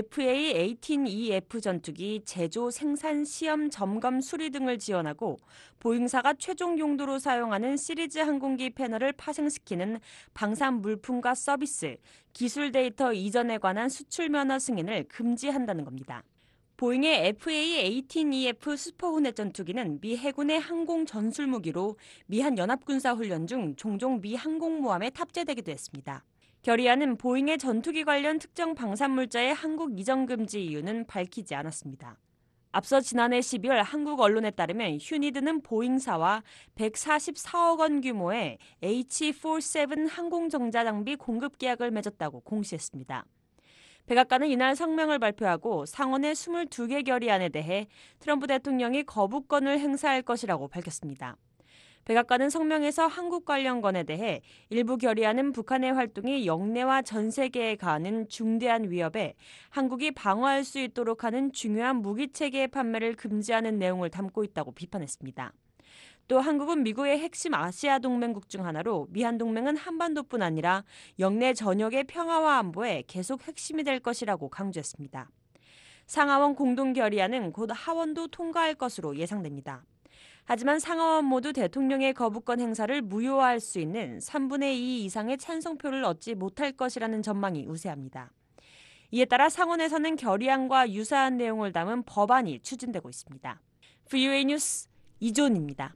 FA-18EF 전투기 제조, 생산, 시험, 점검, 수리 등을 지원하고 보잉사가 최종 용도로 사용하는 시리즈 항공기 패널을 파생시키는 방산 물품과 서비스, 기술 데이터 이전에 관한 수출 면허 승인을 금지한다는 겁니다. 보잉의 FA-18EF 슈퍼호넷 전투기는 미 해군의 항공 전술 무기로 미 한 연합군사훈련 중 종종 미 항공모함에 탑재되기도 했습니다. 결의안은 보잉의 전투기 관련 특정 방산물자의 한국 이전 금지 이유는 밝히지 않았습니다. 앞서 지난해 12월 한국 언론에 따르면 휴니드는 보잉사와 144억 원 규모의 H-47 항공정자장비 공급 계약을 맺었다고 공시했습니다. 백악관은 이날 성명을 발표하고 상원의 22개 결의안에 대해 트럼프 대통령이 거부권을 행사할 것이라고 밝혔습니다. 백악관은 성명에서 한국 관련 건에 대해 일부 결의안은 북한의 활동이 영내와 전 세계에 가하는 중대한 위협에 한국이 방어할 수 있도록 하는 중요한 무기체계의 판매를 금지하는 내용을 담고 있다고 비판했습니다. 또 한국은 미국의 핵심 아시아 동맹국 중 하나로 미한 동맹은 한반도뿐 아니라 영내 전역의 평화와 안보에 계속 핵심이 될 것이라고 강조했습니다. 상하원 공동결의안은 곧 하원도 통과할 것으로 예상됩니다. 하지만 상하원 모두 대통령의 거부권 행사를 무효화할 수 있는 3분의 2 이상의 찬성표를 얻지 못할 것이라는 전망이 우세합니다. 이에 따라 상원에서는 결의안과 유사한 내용을 담은 법안이 추진되고 있습니다. VOA 뉴스 이존입니다.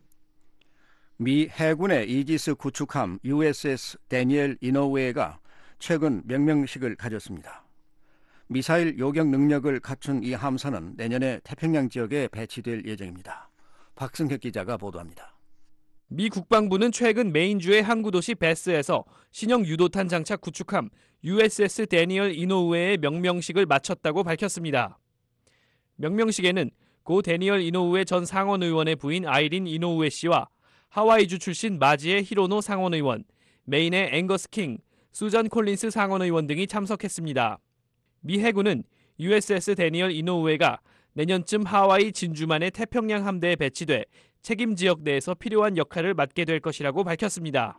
미 해군의 이지스 구축함 USS 데니엘 이노우에가 최근 명명식을 가졌습니다. 미사일 요격 능력을 갖춘 이 함선은 내년에 태평양 지역에 배치될 예정입니다. 박승혁 기자가 보도합니다. 미 국방부는 최근 메인주의 항구도시 베스에서 신형 유도탄 장착 구축함 USS 데니엘 이노우에의 명명식을 마쳤다고 밝혔습니다. 명명식에는 고 데니엘 이노우에 전 상원의원의 부인 아이린 이노우에 씨와 하와이주 출신 마지의 히로노 상원의원, 메인의 앵거스 킹, 수전 콜린스 상원의원 등이 참석했습니다. 미 해군은 USS 데니엘 이노우에가 내년쯤 하와이 진주만의 태평양 함대에 배치돼 책임 지역 내에서 필요한 역할을 맡게 될 것이라고 밝혔습니다.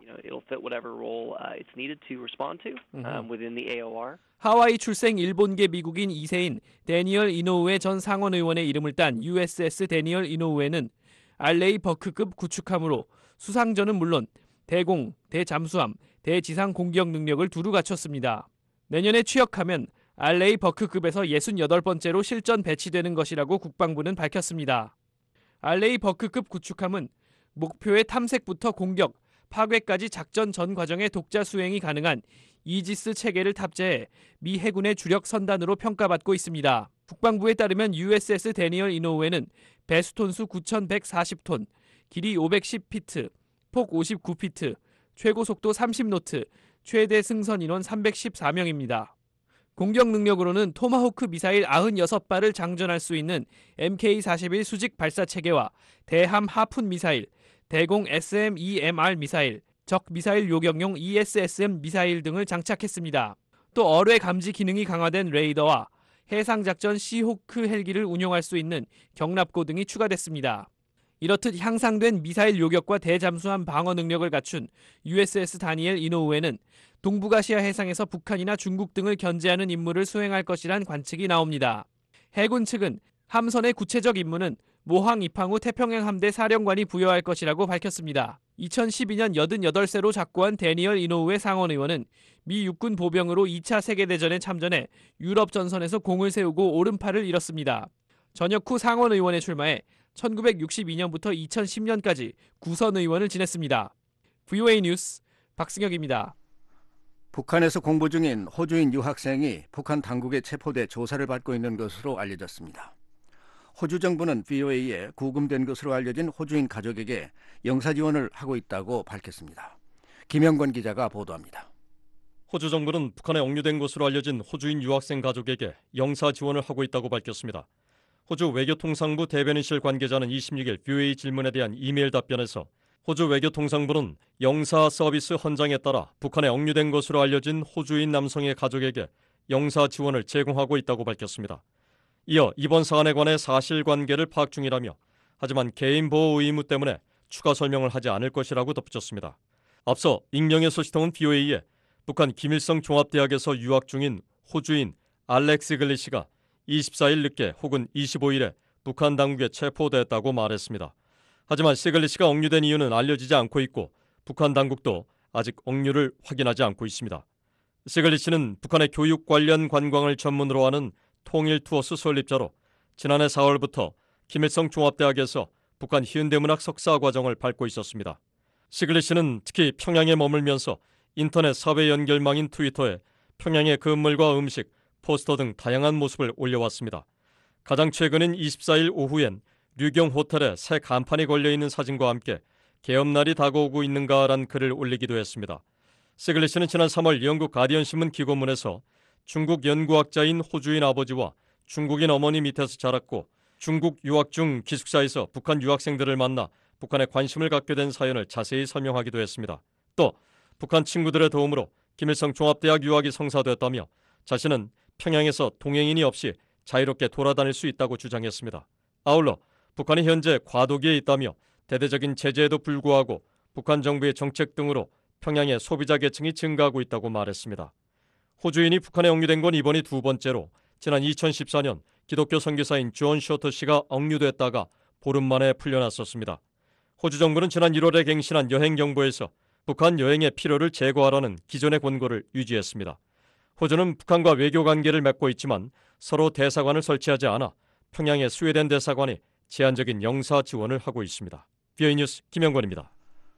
하와이 출생 일본계 미국인 2세인 데니엘 이노우에 전 상원의원의 이름을 딴 USS 데니엘 이노우에는 알레이 버크급 구축함으로 수상전은 물론 대공, 대잠수함, 대지상 공격 능력을 두루 갖췄습니다. 내년에 취역하면 알레이 버크급에서 68번째로 실전 배치되는 것이라고 국방부는 밝혔습니다. 알레이 버크급 구축함은 목표의 탐색부터 공격, 파괴까지 작전 전 과정의 독자 수행이 가능한 이지스 체계를 탑재해 미 해군의 주력 선단으로 평가받고 있습니다. 국방부에 따르면 USS 데니얼 이노우에는 배수톤수 9,140톤, 길이 510피트, 폭 59피트, 최고 속도 30노트, 최대 승선 인원 314명입니다. 공격 능력으로는 토마호크 미사일 96발을 장전할 수 있는 MK-41 수직 발사 체계와 대함 하푼 미사일, 대공 SM-EMR 미사일, 적 미사일 요격용 ESSM 미사일 등을 장착했습니다. 또 어뢰 감지 기능이 강화된 레이더와 해상작전 시호크 헬기를 운용할 수 있는 경납고 등이 추가됐습니다. 이렇듯 향상된 미사일 요격과 대잠수함 방어 능력을 갖춘 USS 다니엘 이노우에는 동북아시아 해상에서 북한이나 중국 등을 견제하는 임무를 수행할 것이란 관측이 나옵니다. 해군 측은 함선의 구체적 임무는 모항 입항 후 태평양 함대 사령관이 부여할 것이라고 밝혔습니다. 2012년 88세로 작고한 데니얼 이노우의 상원 의원은 미 육군 보병으로 2차 세계대전에 참전해 유럽 전선에서 공을 세우고 오른팔을 잃었습니다. 전역 후 상원 의원에 출마해 1962년부터 2010년까지 구선 의원을 지냈습니다. VOA 뉴스 박승혁입니다. 북한에서 공부 중인 호주인 유학생이 북한 당국에 체포돼 조사를 받고 있는 것으로 알려졌습니다. 호주 정부는 VOA에 구금된 것으로 알려진 호주인 가족에게 영사 지원을 하고 있다고 밝혔습니다. 김영권 기자가 보도합니다. 호주 정부는 북한에 억류된 것으로 알려진 호주인 유학생 가족에게 영사 지원을 하고 있다고 밝혔습니다. 호주 외교통상부 대변인실 관계자는 26일 VOA 질문에 대한 이메일 답변에서 호주 외교통상부는 영사 서비스 헌장에 따라 북한에 억류된 것으로 알려진 호주인 남성의 가족에게 영사 지원을 제공하고 있다고 밝혔습니다. 이어 이번 사안에 관해 사실관계를 파악 중이라며 하지만 개인 보호 의무 때문에 추가 설명을 하지 않을 것이라고 덧붙였습니다. 앞서 익명의 소식통은 VOA에 북한 김일성 종합대학에서 유학 중인 호주인 알렉스 글리시가 24일 늦게 혹은 25일에 북한 당국에 체포됐다고 말했습니다. 하지만 시글리시가 억류된 이유는 알려지지 않고 있고 북한 당국도 아직 억류를 확인하지 않고 있습니다. 시글리시는 북한의 교육 관련 관광을 전문으로 하는 통일투어스 설립자로 지난해 4월부터 김일성 종합대학에서 북한 현대문학 석사 과정을 밟고 있었습니다. 시글리시는 특히 평양에 머물면서 인터넷 사회 연결망인 트위터에 평양의 건물과 음식, 포스터 등 다양한 모습을 올려왔습니다. 가장 최근인 24일 오후엔 류경 호텔에 새 간판이 걸려있는 사진과 함께 개업날이 다가오고 있는가란 글을 올리기도 했습니다. 시글리시는 지난 3월 영국 가디언신문 기고문에서 중국 연구학자인 호주인 아버지와 중국인 어머니 밑에서 자랐고 중국 유학 중 기숙사에서 북한 유학생들을 만나 북한에 관심을 갖게 된 사연을 자세히 설명하기도 했습니다. 또 북한 친구들의 도움으로 김일성 종합대학 유학이 성사됐다며 자신은 평양에서 동행인이 없이 자유롭게 돌아다닐 수 있다고 주장했습니다. 아울러 북한이 현재 과도기에 있다며 대대적인 제재에도 불구하고 북한 정부의 정책 등으로 평양의 소비자 계층이 증가하고 있다고 말했습니다. 호주인이 북한에 억류된 건 이번이 두 번째로 지난 2014년 기독교 선교사인 존 쇼터 씨가 억류됐다가 보름 만에 풀려났었습니다. 호주 정부는 지난 1월에 갱신한 여행 정보에서 북한 여행의 필요를 제거하라는 기존의 권고를 유지했습니다. 호주는 북한과 외교 관계를 맺고 있지만 서로 대사관을 설치하지 않아 평양의 스웨덴 대사관이 제한적인 영사 지원을 하고 있습니다. VOA 뉴스 김영권입니다.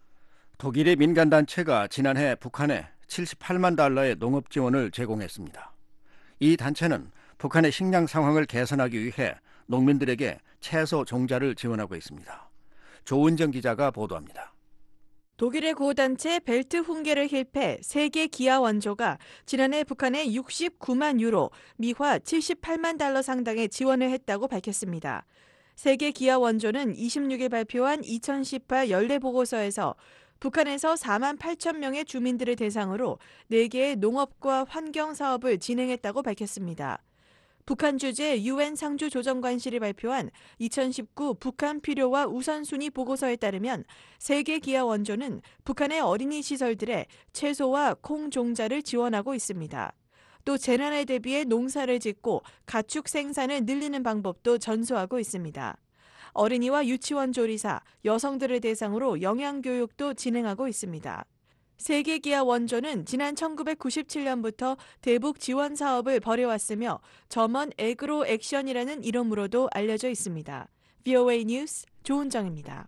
독일의 민간단체가 지난해 북한에 78만 달러의 농업 지원을 제공했습니다. 이 단체는 북한의 식량 상황을 개선하기 위해 농민들에게 채소 종자를 지원하고 있습니다. 조은정 기자가 보도합니다. 독일의 구호단체 벨트 훈게르 힐페 세계 기아 원조가 지난해 북한에 69만 유로, 미화 78만 달러 상당의 지원을 했다고 밝혔습니다. 세계 기아 원조는 26일 발표한 2018 연례 보고서에서 북한에서 4만 8천 명의 주민들을 대상으로 4개의 농업과 환경 사업을 진행했다고 밝혔습니다. 북한 주재 UN 상주조정관실이 발표한 2019 북한 필요와 우선순위 보고서에 따르면 세계 기아 원조는 북한의 어린이 시설들에 채소와 콩 종자를 지원하고 있습니다. 또 재난에 대비해 농사를 짓고 가축 생산을 늘리는 방법도 전수하고 있습니다. 어린이와 유치원 조리사, 여성들을 대상으로 영양교육도 진행하고 있습니다. 세계기아 원조는 지난 1997년부터 대북 지원 사업을 벌여왔으며 점원 에그로 액션이라는 이름으로도 알려져 있습니다. VOA 뉴스 조은정입니다.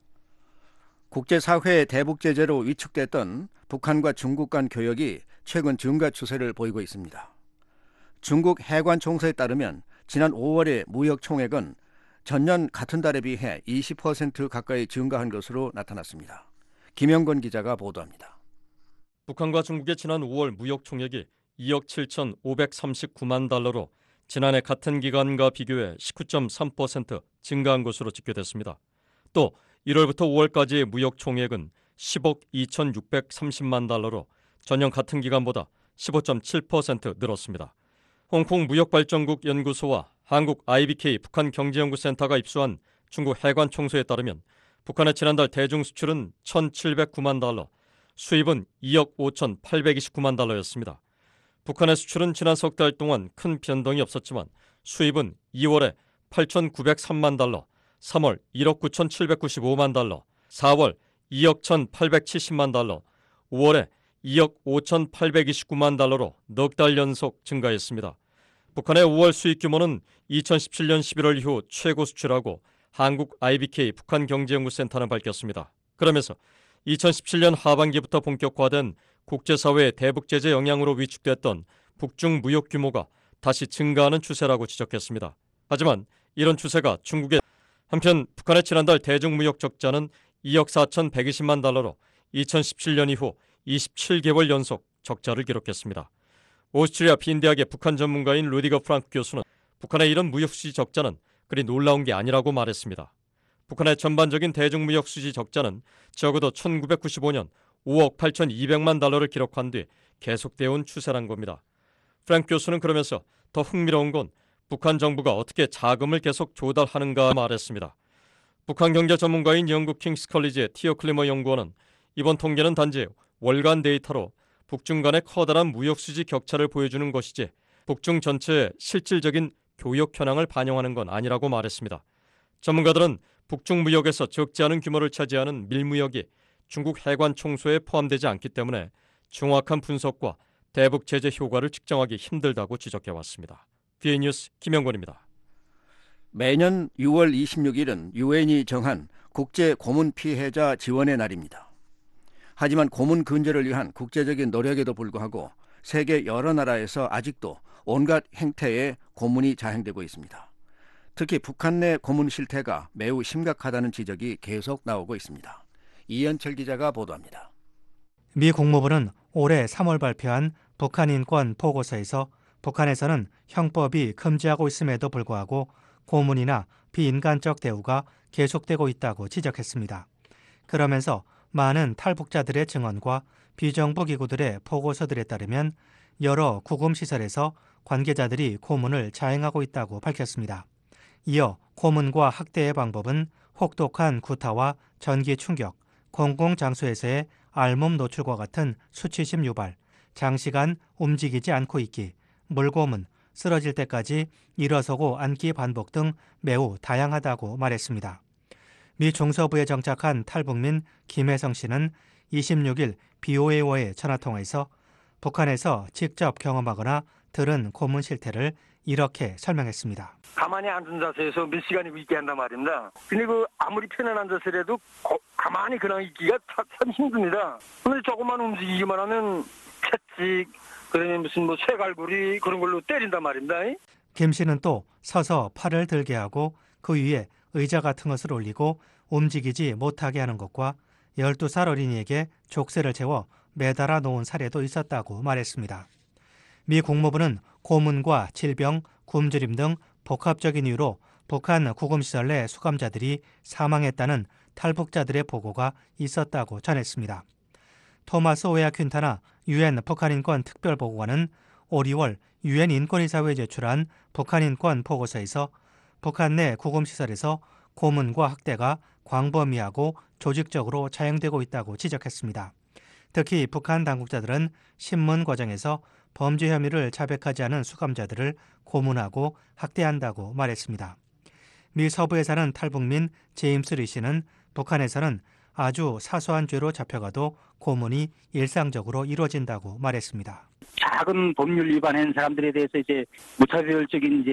국제사회의 대북 제재로 위축됐던 북한과 중국 간 교역이 최근 증가 추세를 보이고 있습니다. 중국 해관 총서에 따르면 지난 5월의 무역 총액은 전년 같은 달에 비해 20% 가까이 증가한 것으로 나타났습니다. 김영건 기자가 보도합니다. 북한과 중국의 지난 5월 무역 총액이 2억 7,539만 달러로 지난해 같은 기간과 비교해 19.3% 증가한 것으로 집계됐습니다. 또 1월부터 5월까지의 무역 총액은 10억 2,630만 달러로 전년 같은 기간보다 15.7% 늘었습니다. 홍콩 무역발전국 연구소와 한국 IBK 북한경제연구센터가 입수한 중국 해관 총수에 따르면 북한의 지난달 대중 수출은 1,709만 달러, 수입은 2억 5,829만 달러였습니다. 북한의 수출은 지난 석 달 동안 큰 변동이 없었지만 수입은 2월에 8,903만 달러, 3월 1억 9,795만 달러, 4월 2억 1,870만 달러, 5월에 2억 5,829만 달러로 넉 달 연속 증가했습니다. 북한의 5월 수입 규모는 2017년 11월 이후 최고 수출하고 한국 IBK 북한경제연구센터는 밝혔습니다. 그러면서 2017년 하반기부터 본격화된 국제사회의 대북제재 영향으로 위축됐던 북중 무역 규모가 다시 증가하는 추세라고 지적했습니다. 하지만 이런 추세가 중국의 한편 북한의 지난달 대중무역 적자는 2억 4,120만 달러로 2017년 이후 27개월 연속 적자를 기록했습니다. 오스트리아 빈대학의 북한 전문가인 루디거 프랑크 교수는 북한의 이런 무역수지 적자는 그리 놀라운 게 아니라고 말했습니다. 북한의 전반적인 대중무역 수지 적자는 적어도 1995년 5억 8,200만 달러를 기록한 뒤 계속되어 온 추세란 겁니다. 프랑크 교수는 그러면서 더 흥미로운 건 북한 정부가 어떻게 자금을 계속 조달하는가 말했습니다. 북한 경제 전문가인 영국 킹스 컬리지의 티어 클리머 연구원은 이번 통계는 단지 월간 데이터로 북중 간의 커다란 무역 수지 격차를 보여주는 것이지 북중 전체의 실질적인 교역 현황을 반영하는 건 아니라고 말했습니다. 전문가들은 북중 무역에서 적지 않은 규모를 차지하는 밀무역이 중국 해관 총수에 포함되지 않기 때문에 정확한 분석과 대북 제재 효과를 측정하기 힘들다고 지적해왔습니다. BA 뉴스 김영권입니다. 매년 6월 26일은 유엔이 정한 국제 고문 피해자 지원의 날입니다. 하지만 고문 근절을 위한 국제적인 노력에도 불구하고 세계 여러 나라에서 아직도 온갖 행태의 고문이 자행되고 있습니다. 특히 북한 내 고문 실태가 매우 심각하다는 지적이 계속 나오고 있습니다. 이현철 기자가 보도합니다. 미 국무부는 올해 3월 발표한 북한 인권 보고서에서 북한에서는 형법이 금지하고 있음에도 불구하고 고문이나 비인간적 대우가 계속되고 있다고 지적했습니다. 그러면서 많은 탈북자들의 증언과 비정부 기구들의 보고서들에 따르면 여러 구금시설에서 관계자들이 고문을 자행하고 있다고 밝혔습니다. 이어 고문과 학대의 방법은 혹독한 구타와 전기 충격, 공공장소에서의 알몸 노출과 같은 수치심 유발, 장시간 움직이지 않고 있기, 물고문, 쓰러질 때까지 일어서고 앉기 반복 등 매우 다양하다고 말했습니다. 미 중서부에 정착한 탈북민 김혜성 씨는 26일 BOA와의 전화통화에서 북한에서 직접 경험하거나 들은 고문 실태를 이렇게 설명했습니다. 가만히 앉은 자세에서 몇 시간이 있게 한단 말입니다. 근데 아무리 편안한 자세라도 가만히 그냥 있기가 참 힘듭니다. 근데 조금만 움직이기만 하면 채찍, 그러면 무슨 쇠갈고리 그런 걸로 때린단 말입니다. 김 씨는 또 서서 팔을 들게 하고 그 위에 의자 같은 것을 올리고 움직이지 못하게 하는 것과 12살 어린이에게 족쇄를 채워 매달아 놓은 사례도 있었다고 말했습니다. 미 국무부는 고문과 질병, 굶주림 등 복합적인 이유로 북한 구금시설 내 수감자들이 사망했다는 탈북자들의 보고가 있었다고 전했습니다. 토마스 오야 퀸타나 유엔 북한인권 특별보고관은 올 2월 유엔 인권이사회에 제출한 북한인권 보고서에서 북한 내 구금시설에서 고문과 학대가 광범위하고 조직적으로 자행되고 있다고 지적했습니다. 특히 북한 당국자들은 신문 과정에서 범죄 혐의를 자백하지 않은 수감자들을 고문하고 학대한다고 말했습니다. 미 서부에 사는 탈북민 제임스 리 씨는 북한에서는 아주 사소한 죄로 잡혀가도 고문이 일상적으로 이루어진다고 말했습니다. 작은 법률 위반한 사람들에 대해서 무차별적인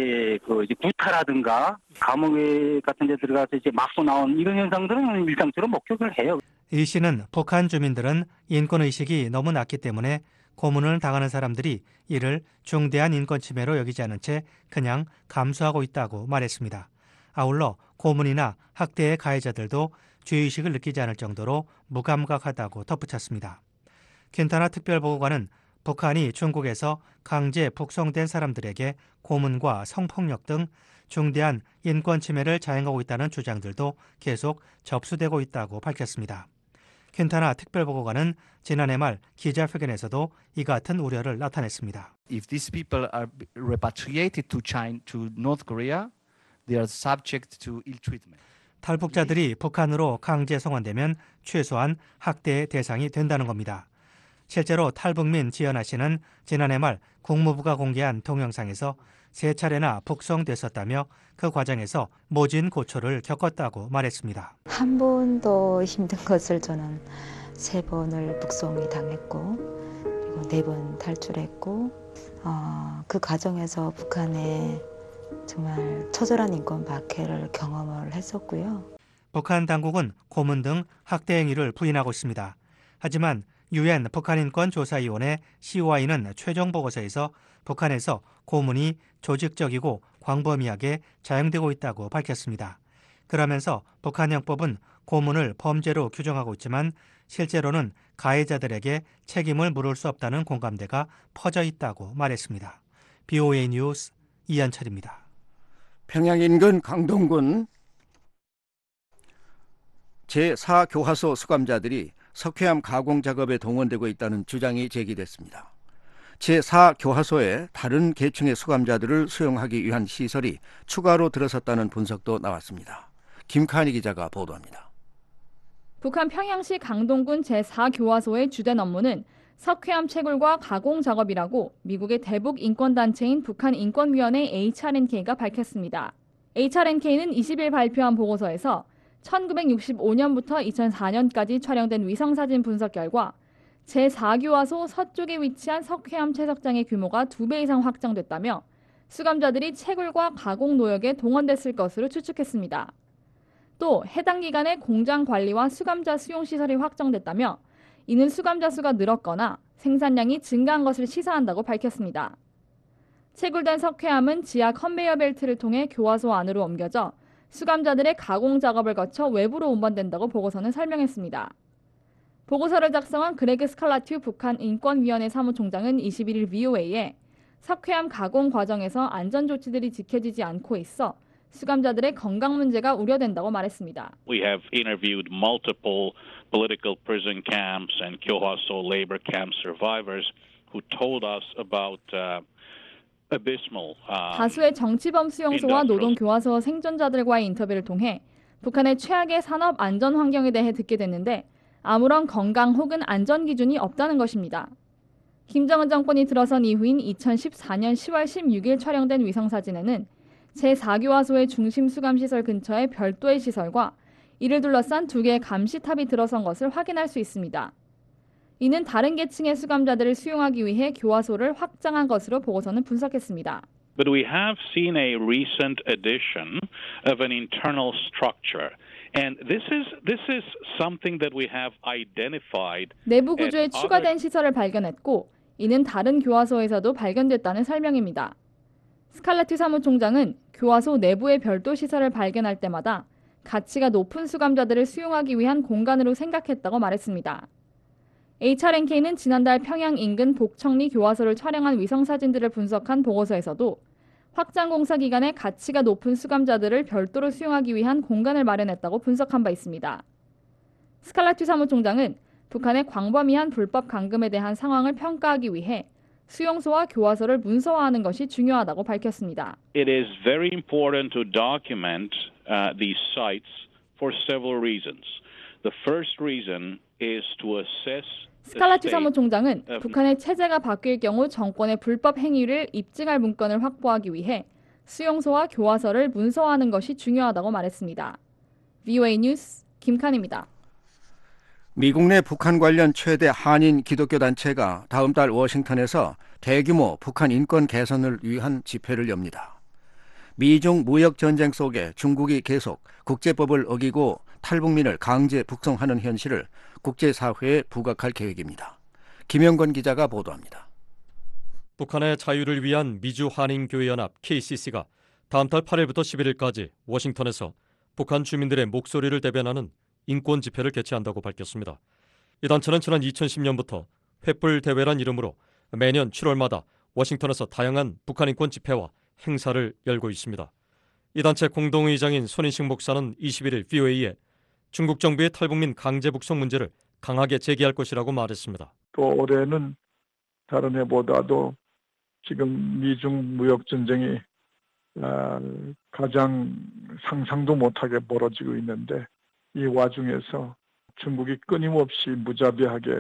구타라든가 감옥에 같은 데 들어가서 맞고 나온 이런 현상들은 일상적으로 목격을 해요. 이 씨는 북한 주민들은 인권의식이 너무 낮기 때문에 고문을 당하는 사람들이 이를 중대한 인권 침해로 여기지 않은 채 그냥 감수하고 있다고 말했습니다. 아울러 고문이나 학대의 가해자들도 죄의식을 느끼지 않을 정도로 무감각하다고 덧붙였습니다. 퀸타나 특별보고관은 북한이 중국에서 강제 북송된 사람들에게 고문과 성폭력 등 중대한 인권 침해를 자행하고 있다는 주장들도 계속 접수되고 있다고 밝혔습니다. 퀸타나 특별보고관은 지난해 말 기자회견에서도 이 같은 우려를 나타냈습니다. If these people are repatriated to North Korea, they are subject to ill treatment. 탈북자들이 북한으로 강제 송환되면 최소한 학대의 대상이 된다는 겁니다. 실제로 탈북민 지연아 씨는 지난해 말 국무부가 공개한 동영상에서 3차례나 북송됐었다며 그 과정에서 모진 고초를 겪었다고 말했습니다. 한 번도 힘든 것을 저는 3번을 북송이 당했고 그리고 4번 탈출했고 그 과정에서 북한의 정말 처절한 인권 박해를 경험을 했었고요. 북한 당국은 고문 등 학대 행위를 부인하고 있습니다. 하지만 UN 북한인권조사위원회 COI는 최종 보고서에서 북한에서 고문이 조직적이고 광범위하게 자행되고 있다고 밝혔습니다. 그러면서 북한형법은 고문을 범죄로 규정하고 있지만 실제로는 가해자들에게 책임을 물을 수 없다는 공감대가 퍼져 있다고 말했습니다. BOA 뉴스 이한철입니다. 평양 인근 강동군 제4교화소 수감자들이 석회암 가공 작업에 동원되고 있다는 주장이 제기됐습니다. 제4교화소에 다른 계층의 수감자들을 수용하기 위한 시설이 추가로 들어섰다는 분석도 나왔습니다. 김칸희 기자가 보도합니다. 북한 평양시 강동군 제4교화소의 주된 업무는 석회암 채굴과 가공 작업이라고 미국의 대북 인권단체인 북한인권위원회 HRNK가 밝혔습니다. HRNK는 20일 발표한 보고서에서 1965년부터 2004년까지 촬영된 위성사진 분석 결과 제4교화소 서쪽에 위치한 석회암 채석장의 규모가 2배 이상 확장됐다며 수감자들이 채굴과 가공 노역에 동원됐을 것으로 추측했습니다. 또 해당 기간에 공장 관리와 수감자 수용 시설이 확정됐다며 이는 수감자 수가 늘었거나 생산량이 증가한 것을 시사한다고 밝혔습니다. 채굴된 석회암은 지하 컨베이어 벨트를 통해 교화소 안으로 옮겨져 수감자들의 가공 작업을 거쳐 외부로 운반된다고 보고서는 설명했습니다. 보고서를 작성한 그레그 스칼라튜 북한인권위원회 사무총장은 21일 VOA에 석회암 가공 과정에서 안전 조치들이 지켜지지 않고 있어 수감자들의 건강 문제가 우려된다고 말했습니다. We have interviewed multiple political prison camps and Kyohaso labor camp survivors who told us about 다수의 정치범 수용소와 노동교화소 생존자들과의 인터뷰를 통해 북한의 최악의 산업 안전 환경에 대해 듣게 됐는데 아무런 건강 혹은 안전 기준이 없다는 것입니다. 김정은 정권이 들어선 이후인 2014년 10월 16일 촬영된 위성사진에는 제4교화소의 중심 수감시설 근처에 별도의 시설과 이를 둘러싼 2개의 감시탑이 들어선 것을 확인할 수 있습니다. 이는 다른 계층의 수감자들을 수용하기 위해 교화소를 확장한 것으로 보고서는 분석했습니다. But we have seen a recent addition of an internal structure. And this is something that we have identified. 내부 구조에 추가된 시설을 발견했고 이는 다른 교화소에서도 발견됐다는 설명입니다. 스칼라튜 사무총장은 교화소 내부의 별도 시설을 발견할 때마다 가치가 높은 수감자들을 수용하기 위한 공간으로 생각했다고 말했습니다. HRNK는 지난달 평양 인근 복청리 교화소를 촬영한 위성사진들을 분석한 보고서에서도 확장 공사 기간에 가치가 높은 수감자들을 별도로 수용하기 위한 공간을 마련했다고 분석한 바 있습니다. 스칼라튜 사무총장은 북한의 광범위한 불법 감금에 대한 상황을 평가하기 위해 수용소와 교화소를 문서화하는 것이 중요하다고 밝혔습니다. It is very important to document these sites for several reasons. The first reason is to assess 스칼라튜 사무총장은 북한의 체제가 바뀔 경우 정권의 불법 행위를 입증할 문건을 확보하기 위해 수용소와 교화소를 문서화하는 것이 중요하다고 말했습니다. VOA 뉴스 김칸입니다. 미국 내 북한 관련 최대 한인 기독교 단체가 다음 달 워싱턴에서 대규모 북한 인권 개선을 위한 집회를 엽니다. 미중 무역 전쟁 속에 중국이 계속 국제법을 어기고 탈북민을 강제 북송하는 현실을 국제사회에 부각할 계획입니다. 김영건 기자가 보도합니다. 북한의 자유를 위한 미주 한인교회연합 KCC가 다음 달 8일부터 11일까지 워싱턴에서 북한 주민들의 목소리를 대변하는 인권 집회를 개최한다고 밝혔습니다. 이 단체는 지난 2010년부터 횃불 대회란 이름으로 매년 7월마다 워싱턴에서 다양한 북한 인권 집회와 행사를 열고 있습니다. 이 단체 공동의장인 손인식 목사는 21일 VOA에 중국 정부의 탈북민 강제 북송 문제를 강하게 제기할 것이라고 말했습니다. 또 올해는 다른 해보다도 지금 미중 무역 전쟁이 가장 상상도 못하게 벌어지고 있는데 이 와중에서 중국이 끊임없이 무자비하게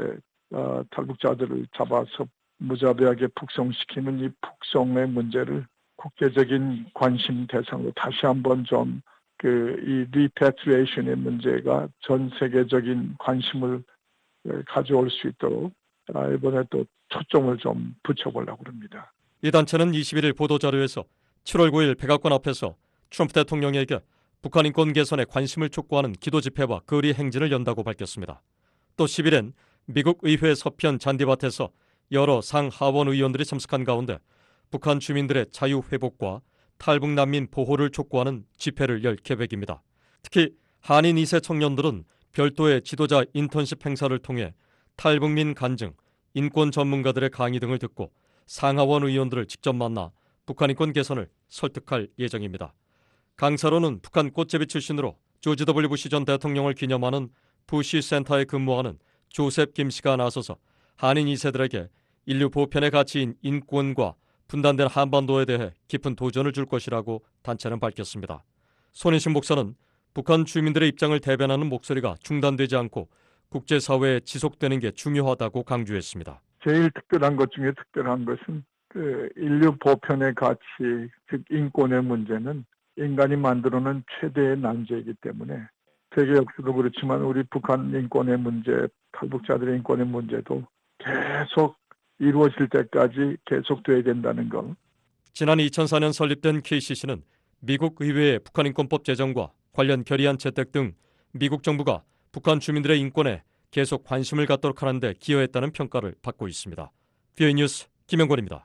탈북자들을 잡아서 무자비하게 북송시키는 이 북송의 문제를 국제적인 관심 대상으로 다시 한번 좀 이 리패트리에이션의 문제가 전 세계적인 관심을 가져올 수 있도록 이번에 또 초점을 좀 붙여보려고 합니다. 이 단체는 21일 보도자료에서 7월 9일 백악관 앞에서 트럼프 대통령에게 북한 인권 개선에 관심을 촉구하는 기도 집회와 거리 행진을 연다고 밝혔습니다. 또 10일엔 미국 의회 서편 잔디밭에서 여러 상하원 의원들이 참석한 가운데 북한 주민들의 자유회복과 탈북 난민 보호를 촉구하는 집회를 열 계획입니다. 특히 한인 2세 청년들은 별도의 지도자 인턴십 행사를 통해 탈북민 간증, 인권 전문가들의 강의 등을 듣고 상하원 의원들을 직접 만나 북한 인권 개선을 설득할 예정입니다. 강사로는 북한 꽃제비 출신으로 조지 W 부시 전 대통령을 기념하는 부시 센터에 근무하는 조셉 김 씨가 나서서 한인 2세들에게 인류 보편의 가치인 인권과 분단된 한반도에 대해 깊은 도전을 줄 것이라고 단체는 밝혔습니다. 손인식 목사는 북한 주민들의 입장을 대변하는 목소리가 중단되지 않고 국제사회에 지속되는 게 중요하다고 강조했습니다. 제일 특별한 것 중에 특별한 것은 인류 보편의 가치, 즉 인권의 문제는 인간이 만들어낸 최대의 난제이기 때문에 세계 역사도 그렇지만 우리 북한 인권의 문제, 탈북자들의 인권의 문제도 계속 이루어질 때까지 계속돼야 된다는 것. 지난 2004년 설립된 KCC는 미국 의회의 북한인권법 제정과 관련 결의안 채택 등 미국 정부가 북한 주민들의 인권에 계속 관심을 갖도록 하는 데 기여했다는 평가를 받고 있습니다. VOA 뉴스 김영권입니다.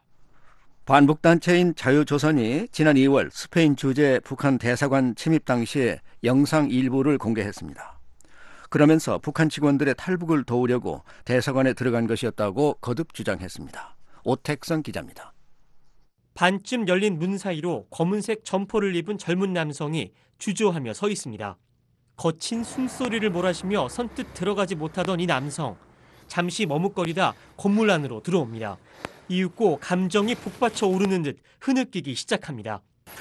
반북단체인 자유조선이 지난 2월 스페인 주재 북한 대사관 침입 당시에 영상 일부를 공개했습니다. 그러면서 북한 직원들의 탈북을 도우려고 대사관에 들어간 것이었다고 거듭 주장했습니다. 오택성 기자입니다. 반쯤 열린 문 사이로 검은색 점퍼를 입은 젊은 남성이 주저하며 서 있습니다. 거친 숨소리를 몰아쉬며 선뜻 들어가지 못하던 이 남성. 잠시 머뭇거리다 건물 안으로 들어옵니다. 이윽고 감정이 북받쳐 오르는 듯 흐느끼기 시작합니다.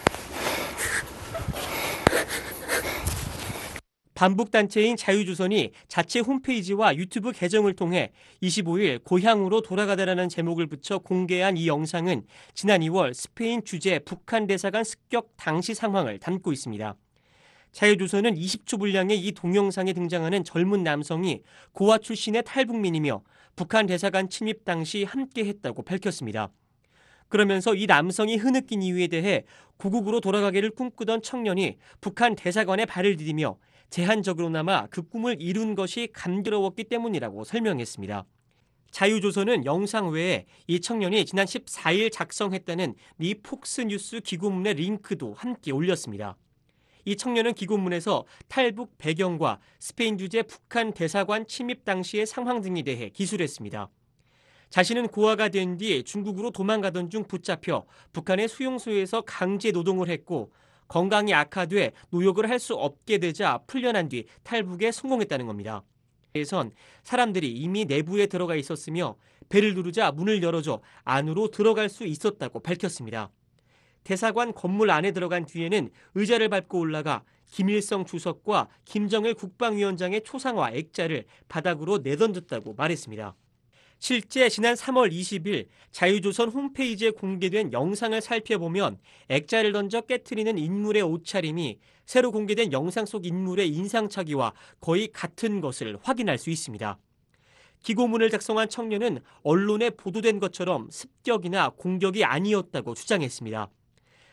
반북단체인 자유조선이 자체 홈페이지와 유튜브 계정을 통해 25일 고향으로 돌아가다라는 제목을 붙여 공개한 이 영상은 지난 2월 스페인 주재 북한 대사관 습격 당시 상황을 담고 있습니다. 자유조선은 20초 분량의 이 동영상에 등장하는 젊은 남성이 고아 출신의 탈북민이며 북한 대사관 침입 당시 함께했다고 밝혔습니다. 그러면서 이 남성이 흐느낀 이유에 대해 고국으로 돌아가기를 꿈꾸던 청년이 북한 대사관에 발을 디디며 제한적으로나마 그 꿈을 이룬 것이 감격스러웠기 때문이라고 설명했습니다. 자유조선은 영상 외에 이 청년이 지난 14일 작성했다는 미 폭스뉴스 기고문의 링크도 함께 올렸습니다. 이 청년은 기고문에서 탈북 배경과 스페인 주재 북한 대사관 침입 당시의 상황 등에 대해 기술했습니다. 자신은 고아가 된 뒤 중국으로 도망가던 중 붙잡혀 북한의 수용소에서 강제 노동을 했고 건강이 악화돼 노역을 할 수 없게 되자 풀려난 뒤 탈북에 성공했다는 겁니다. 에선 사람들이 이미 내부에 들어가 있었으며 배를 누르자 문을 열어줘 안으로 들어갈 수 있었다고 밝혔습니다. 대사관 건물 안에 들어간 뒤에는 의자를 밟고 올라가 김일성 주석과 김정일 국방위원장의 초상화 액자를 바닥으로 내던졌다고 말했습니다. 실제 지난 3월 20일 자유조선 홈페이지에 공개된 영상을 살펴보면 액자를 던져 깨트리는 인물의 옷차림이 새로 공개된 영상 속 인물의 인상착의와 거의 같은 것을 확인할 수 있습니다. 기고문을 작성한 청년은 언론에 보도된 것처럼 습격이나 공격이 아니었다고 주장했습니다.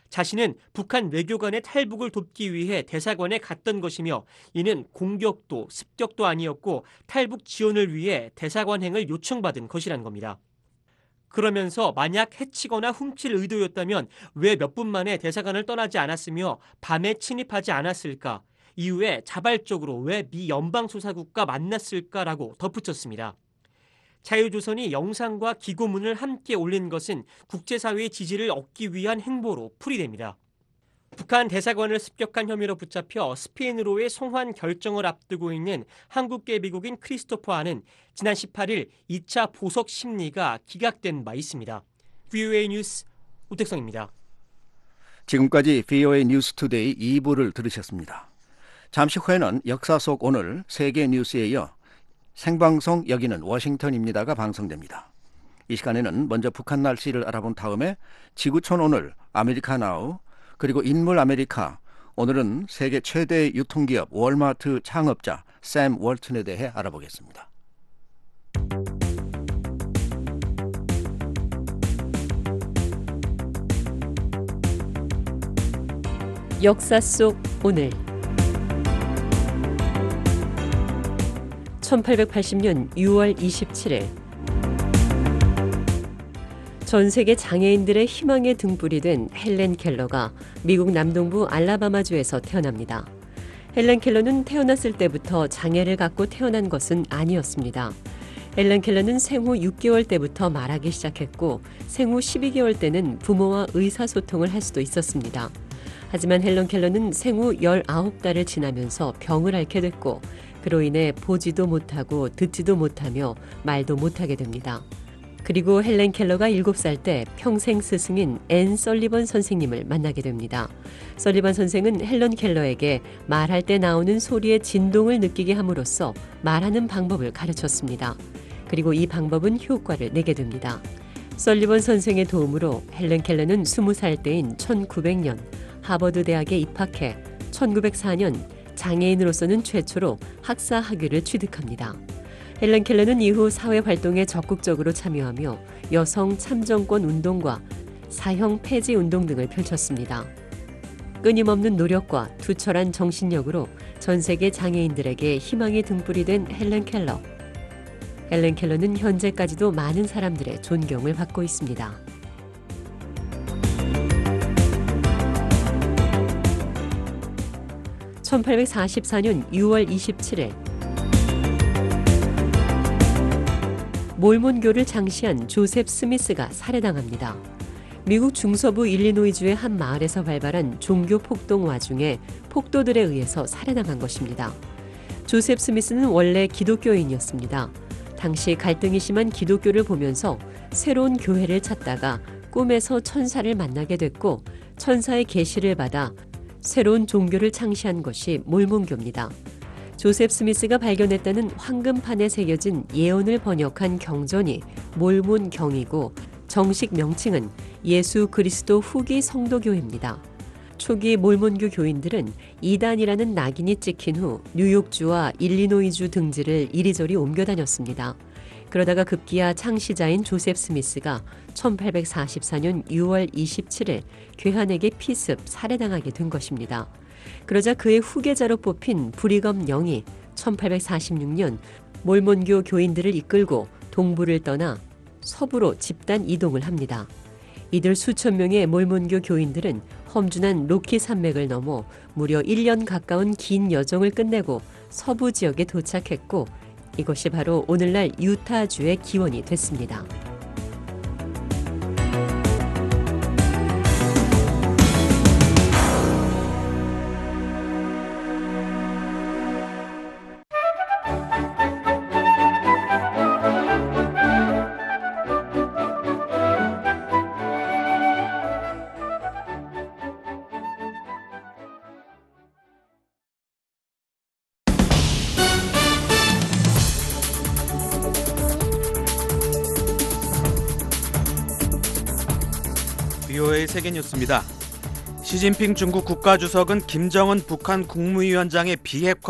자신은 북한 외교관의 탈북을 돕기 위해 대사관에 갔던 것이며 이는 공격도 습격도 아니었고 탈북 지원을 위해 대사관행을 요청받은 것이란 겁니다. 그러면서 만약 해치거나 훔칠 의도였다면 왜 몇 분 만에 대사관을 떠나지 않았으며 밤에 침입하지 않았을까? 이후에 자발적으로 왜 미 연방수사국과 만났을까라고 덧붙였습니다. 자유조선이 영상과 기고문을 함께 올린 것은 국제사회의 지지를 얻기 위한 행보로 풀이됩니다. 북한 대사관을 습격한 혐의로 붙잡혀 스페인으로의 송환 결정을 앞두고 있는 한국계 미국인 크리스토퍼 안은 지난 18일 2차 보석 심리가 기각된 바 있습니다. VOA 뉴스 우택성입니다. 지금까지 VOA 뉴스 투데이 2부를 들으셨습니다. 잠시 후에는 역사 속 오늘 세계 뉴스에 이어 생방송 여기는 워싱턴입니다가 방송됩니다. 이 시간에는 먼저 북한 날씨를 알아본 다음에 지구촌 오늘 아메리카 나우 그리고 인물 아메리카, 오늘은 세계 최대 유통기업 월마트 창업자 샘 월튼에 대해 알아보겠습니다. 역사 속 오늘 1880년 6월 27일 전 세계 장애인들의 희망의 등불이 된 헬렌 켈러가 미국 남동부 알라바마주에서 태어납니다. 헬렌 켈러는 태어났을 때부터 장애를 갖고 태어난 것은 아니었습니다. 헬렌 켈러는 생후 6개월 때부터 말하기 시작했고 생후 12개월 때는 부모와 의사소통을 할 수도 있었습니다. 하지만 헬렌 켈러는 생후 19달을 지나면서 병을 앓게 됐고 그로 인해 보지도 못하고 듣지도 못하며 말도 못하게 됩니다. 그리고 헬렌 켈러가 7살 때 평생 스승인 앤 설리번 선생님을 만나게 됩니다. 설리번 선생은 헬렌 켈러에게 말할 때 나오는 소리의 진동을 느끼게 함으로써 말하는 방법을 가르쳤습니다. 그리고 이 방법은 효과를 내게 됩니다. 설리번 선생의 도움으로 헬렌 켈러는 20살 때인 1900년 하버드 대학에 입학해 1904년 장애인으로서는 최초로 학사 학위를 취득합니다. 헬렌 켈러는 이후 사회활동에 적극적으로 참여하며 여성 참정권 운동과 사형 폐지 운동 등을 펼쳤습니다. 끊임없는 노력과 투철한 정신력으로 전 세계 장애인들에게 희망의 등불이 된 헬렌 켈러. 헬렌 켈러는 현재까지도 많은 사람들의 존경을 받고 있습니다. (1844년 6월 27일) 몰몬교를 장시한 조셉 스미스가 살해당합니다. 미국 중서부 일리노이주의 한 마을에서 발발한 종교 폭동 와중에 폭도들에 의해서 살해당한 것입니다. 조셉 스미스는 원래 기독교인이었습니다. 당시 갈등이 심한 기독교를 보면서 새로운 교회를 찾다가 꿈에서 천사를 만나게 됐고 천사의 계시를 받아 새로운 종교를 창시한 것이 몰몬교입니다. 조셉 스미스가 발견했다는 황금판에 새겨진 예언을 번역한 경전이 몰몬경이고 정식 명칭은 예수 그리스도 후기 성도교회입니다. 초기 몰몬교 교인들은 이단이라는 낙인이 찍힌 후 뉴욕주와 일리노이주 등지를 이리저리 옮겨 다녔습니다. 그러다가 급기야 창시자인 조셉 스미스가 1844년 6월 27일 괴한에게 피습, 살해당하게 된 것입니다. 그러자 그의 후계자로 뽑힌 브리검 영이 1846년 몰몬교 교인들을 이끌고 동부를 떠나 서부로 집단 이동을 합니다. 이들 수천 명의 몰몬교 교인들은 험준한 로키 산맥을 넘어 무려 1년 가까운 긴 여정을 끝내고 서부 지역에 도착했고 이것이 바로 오늘날 유타주의 기원이 됐습니다. VOA 세계뉴스입니다. 시진핑 중국 국가주석은 김정은 북한 국무위원장의 비핵화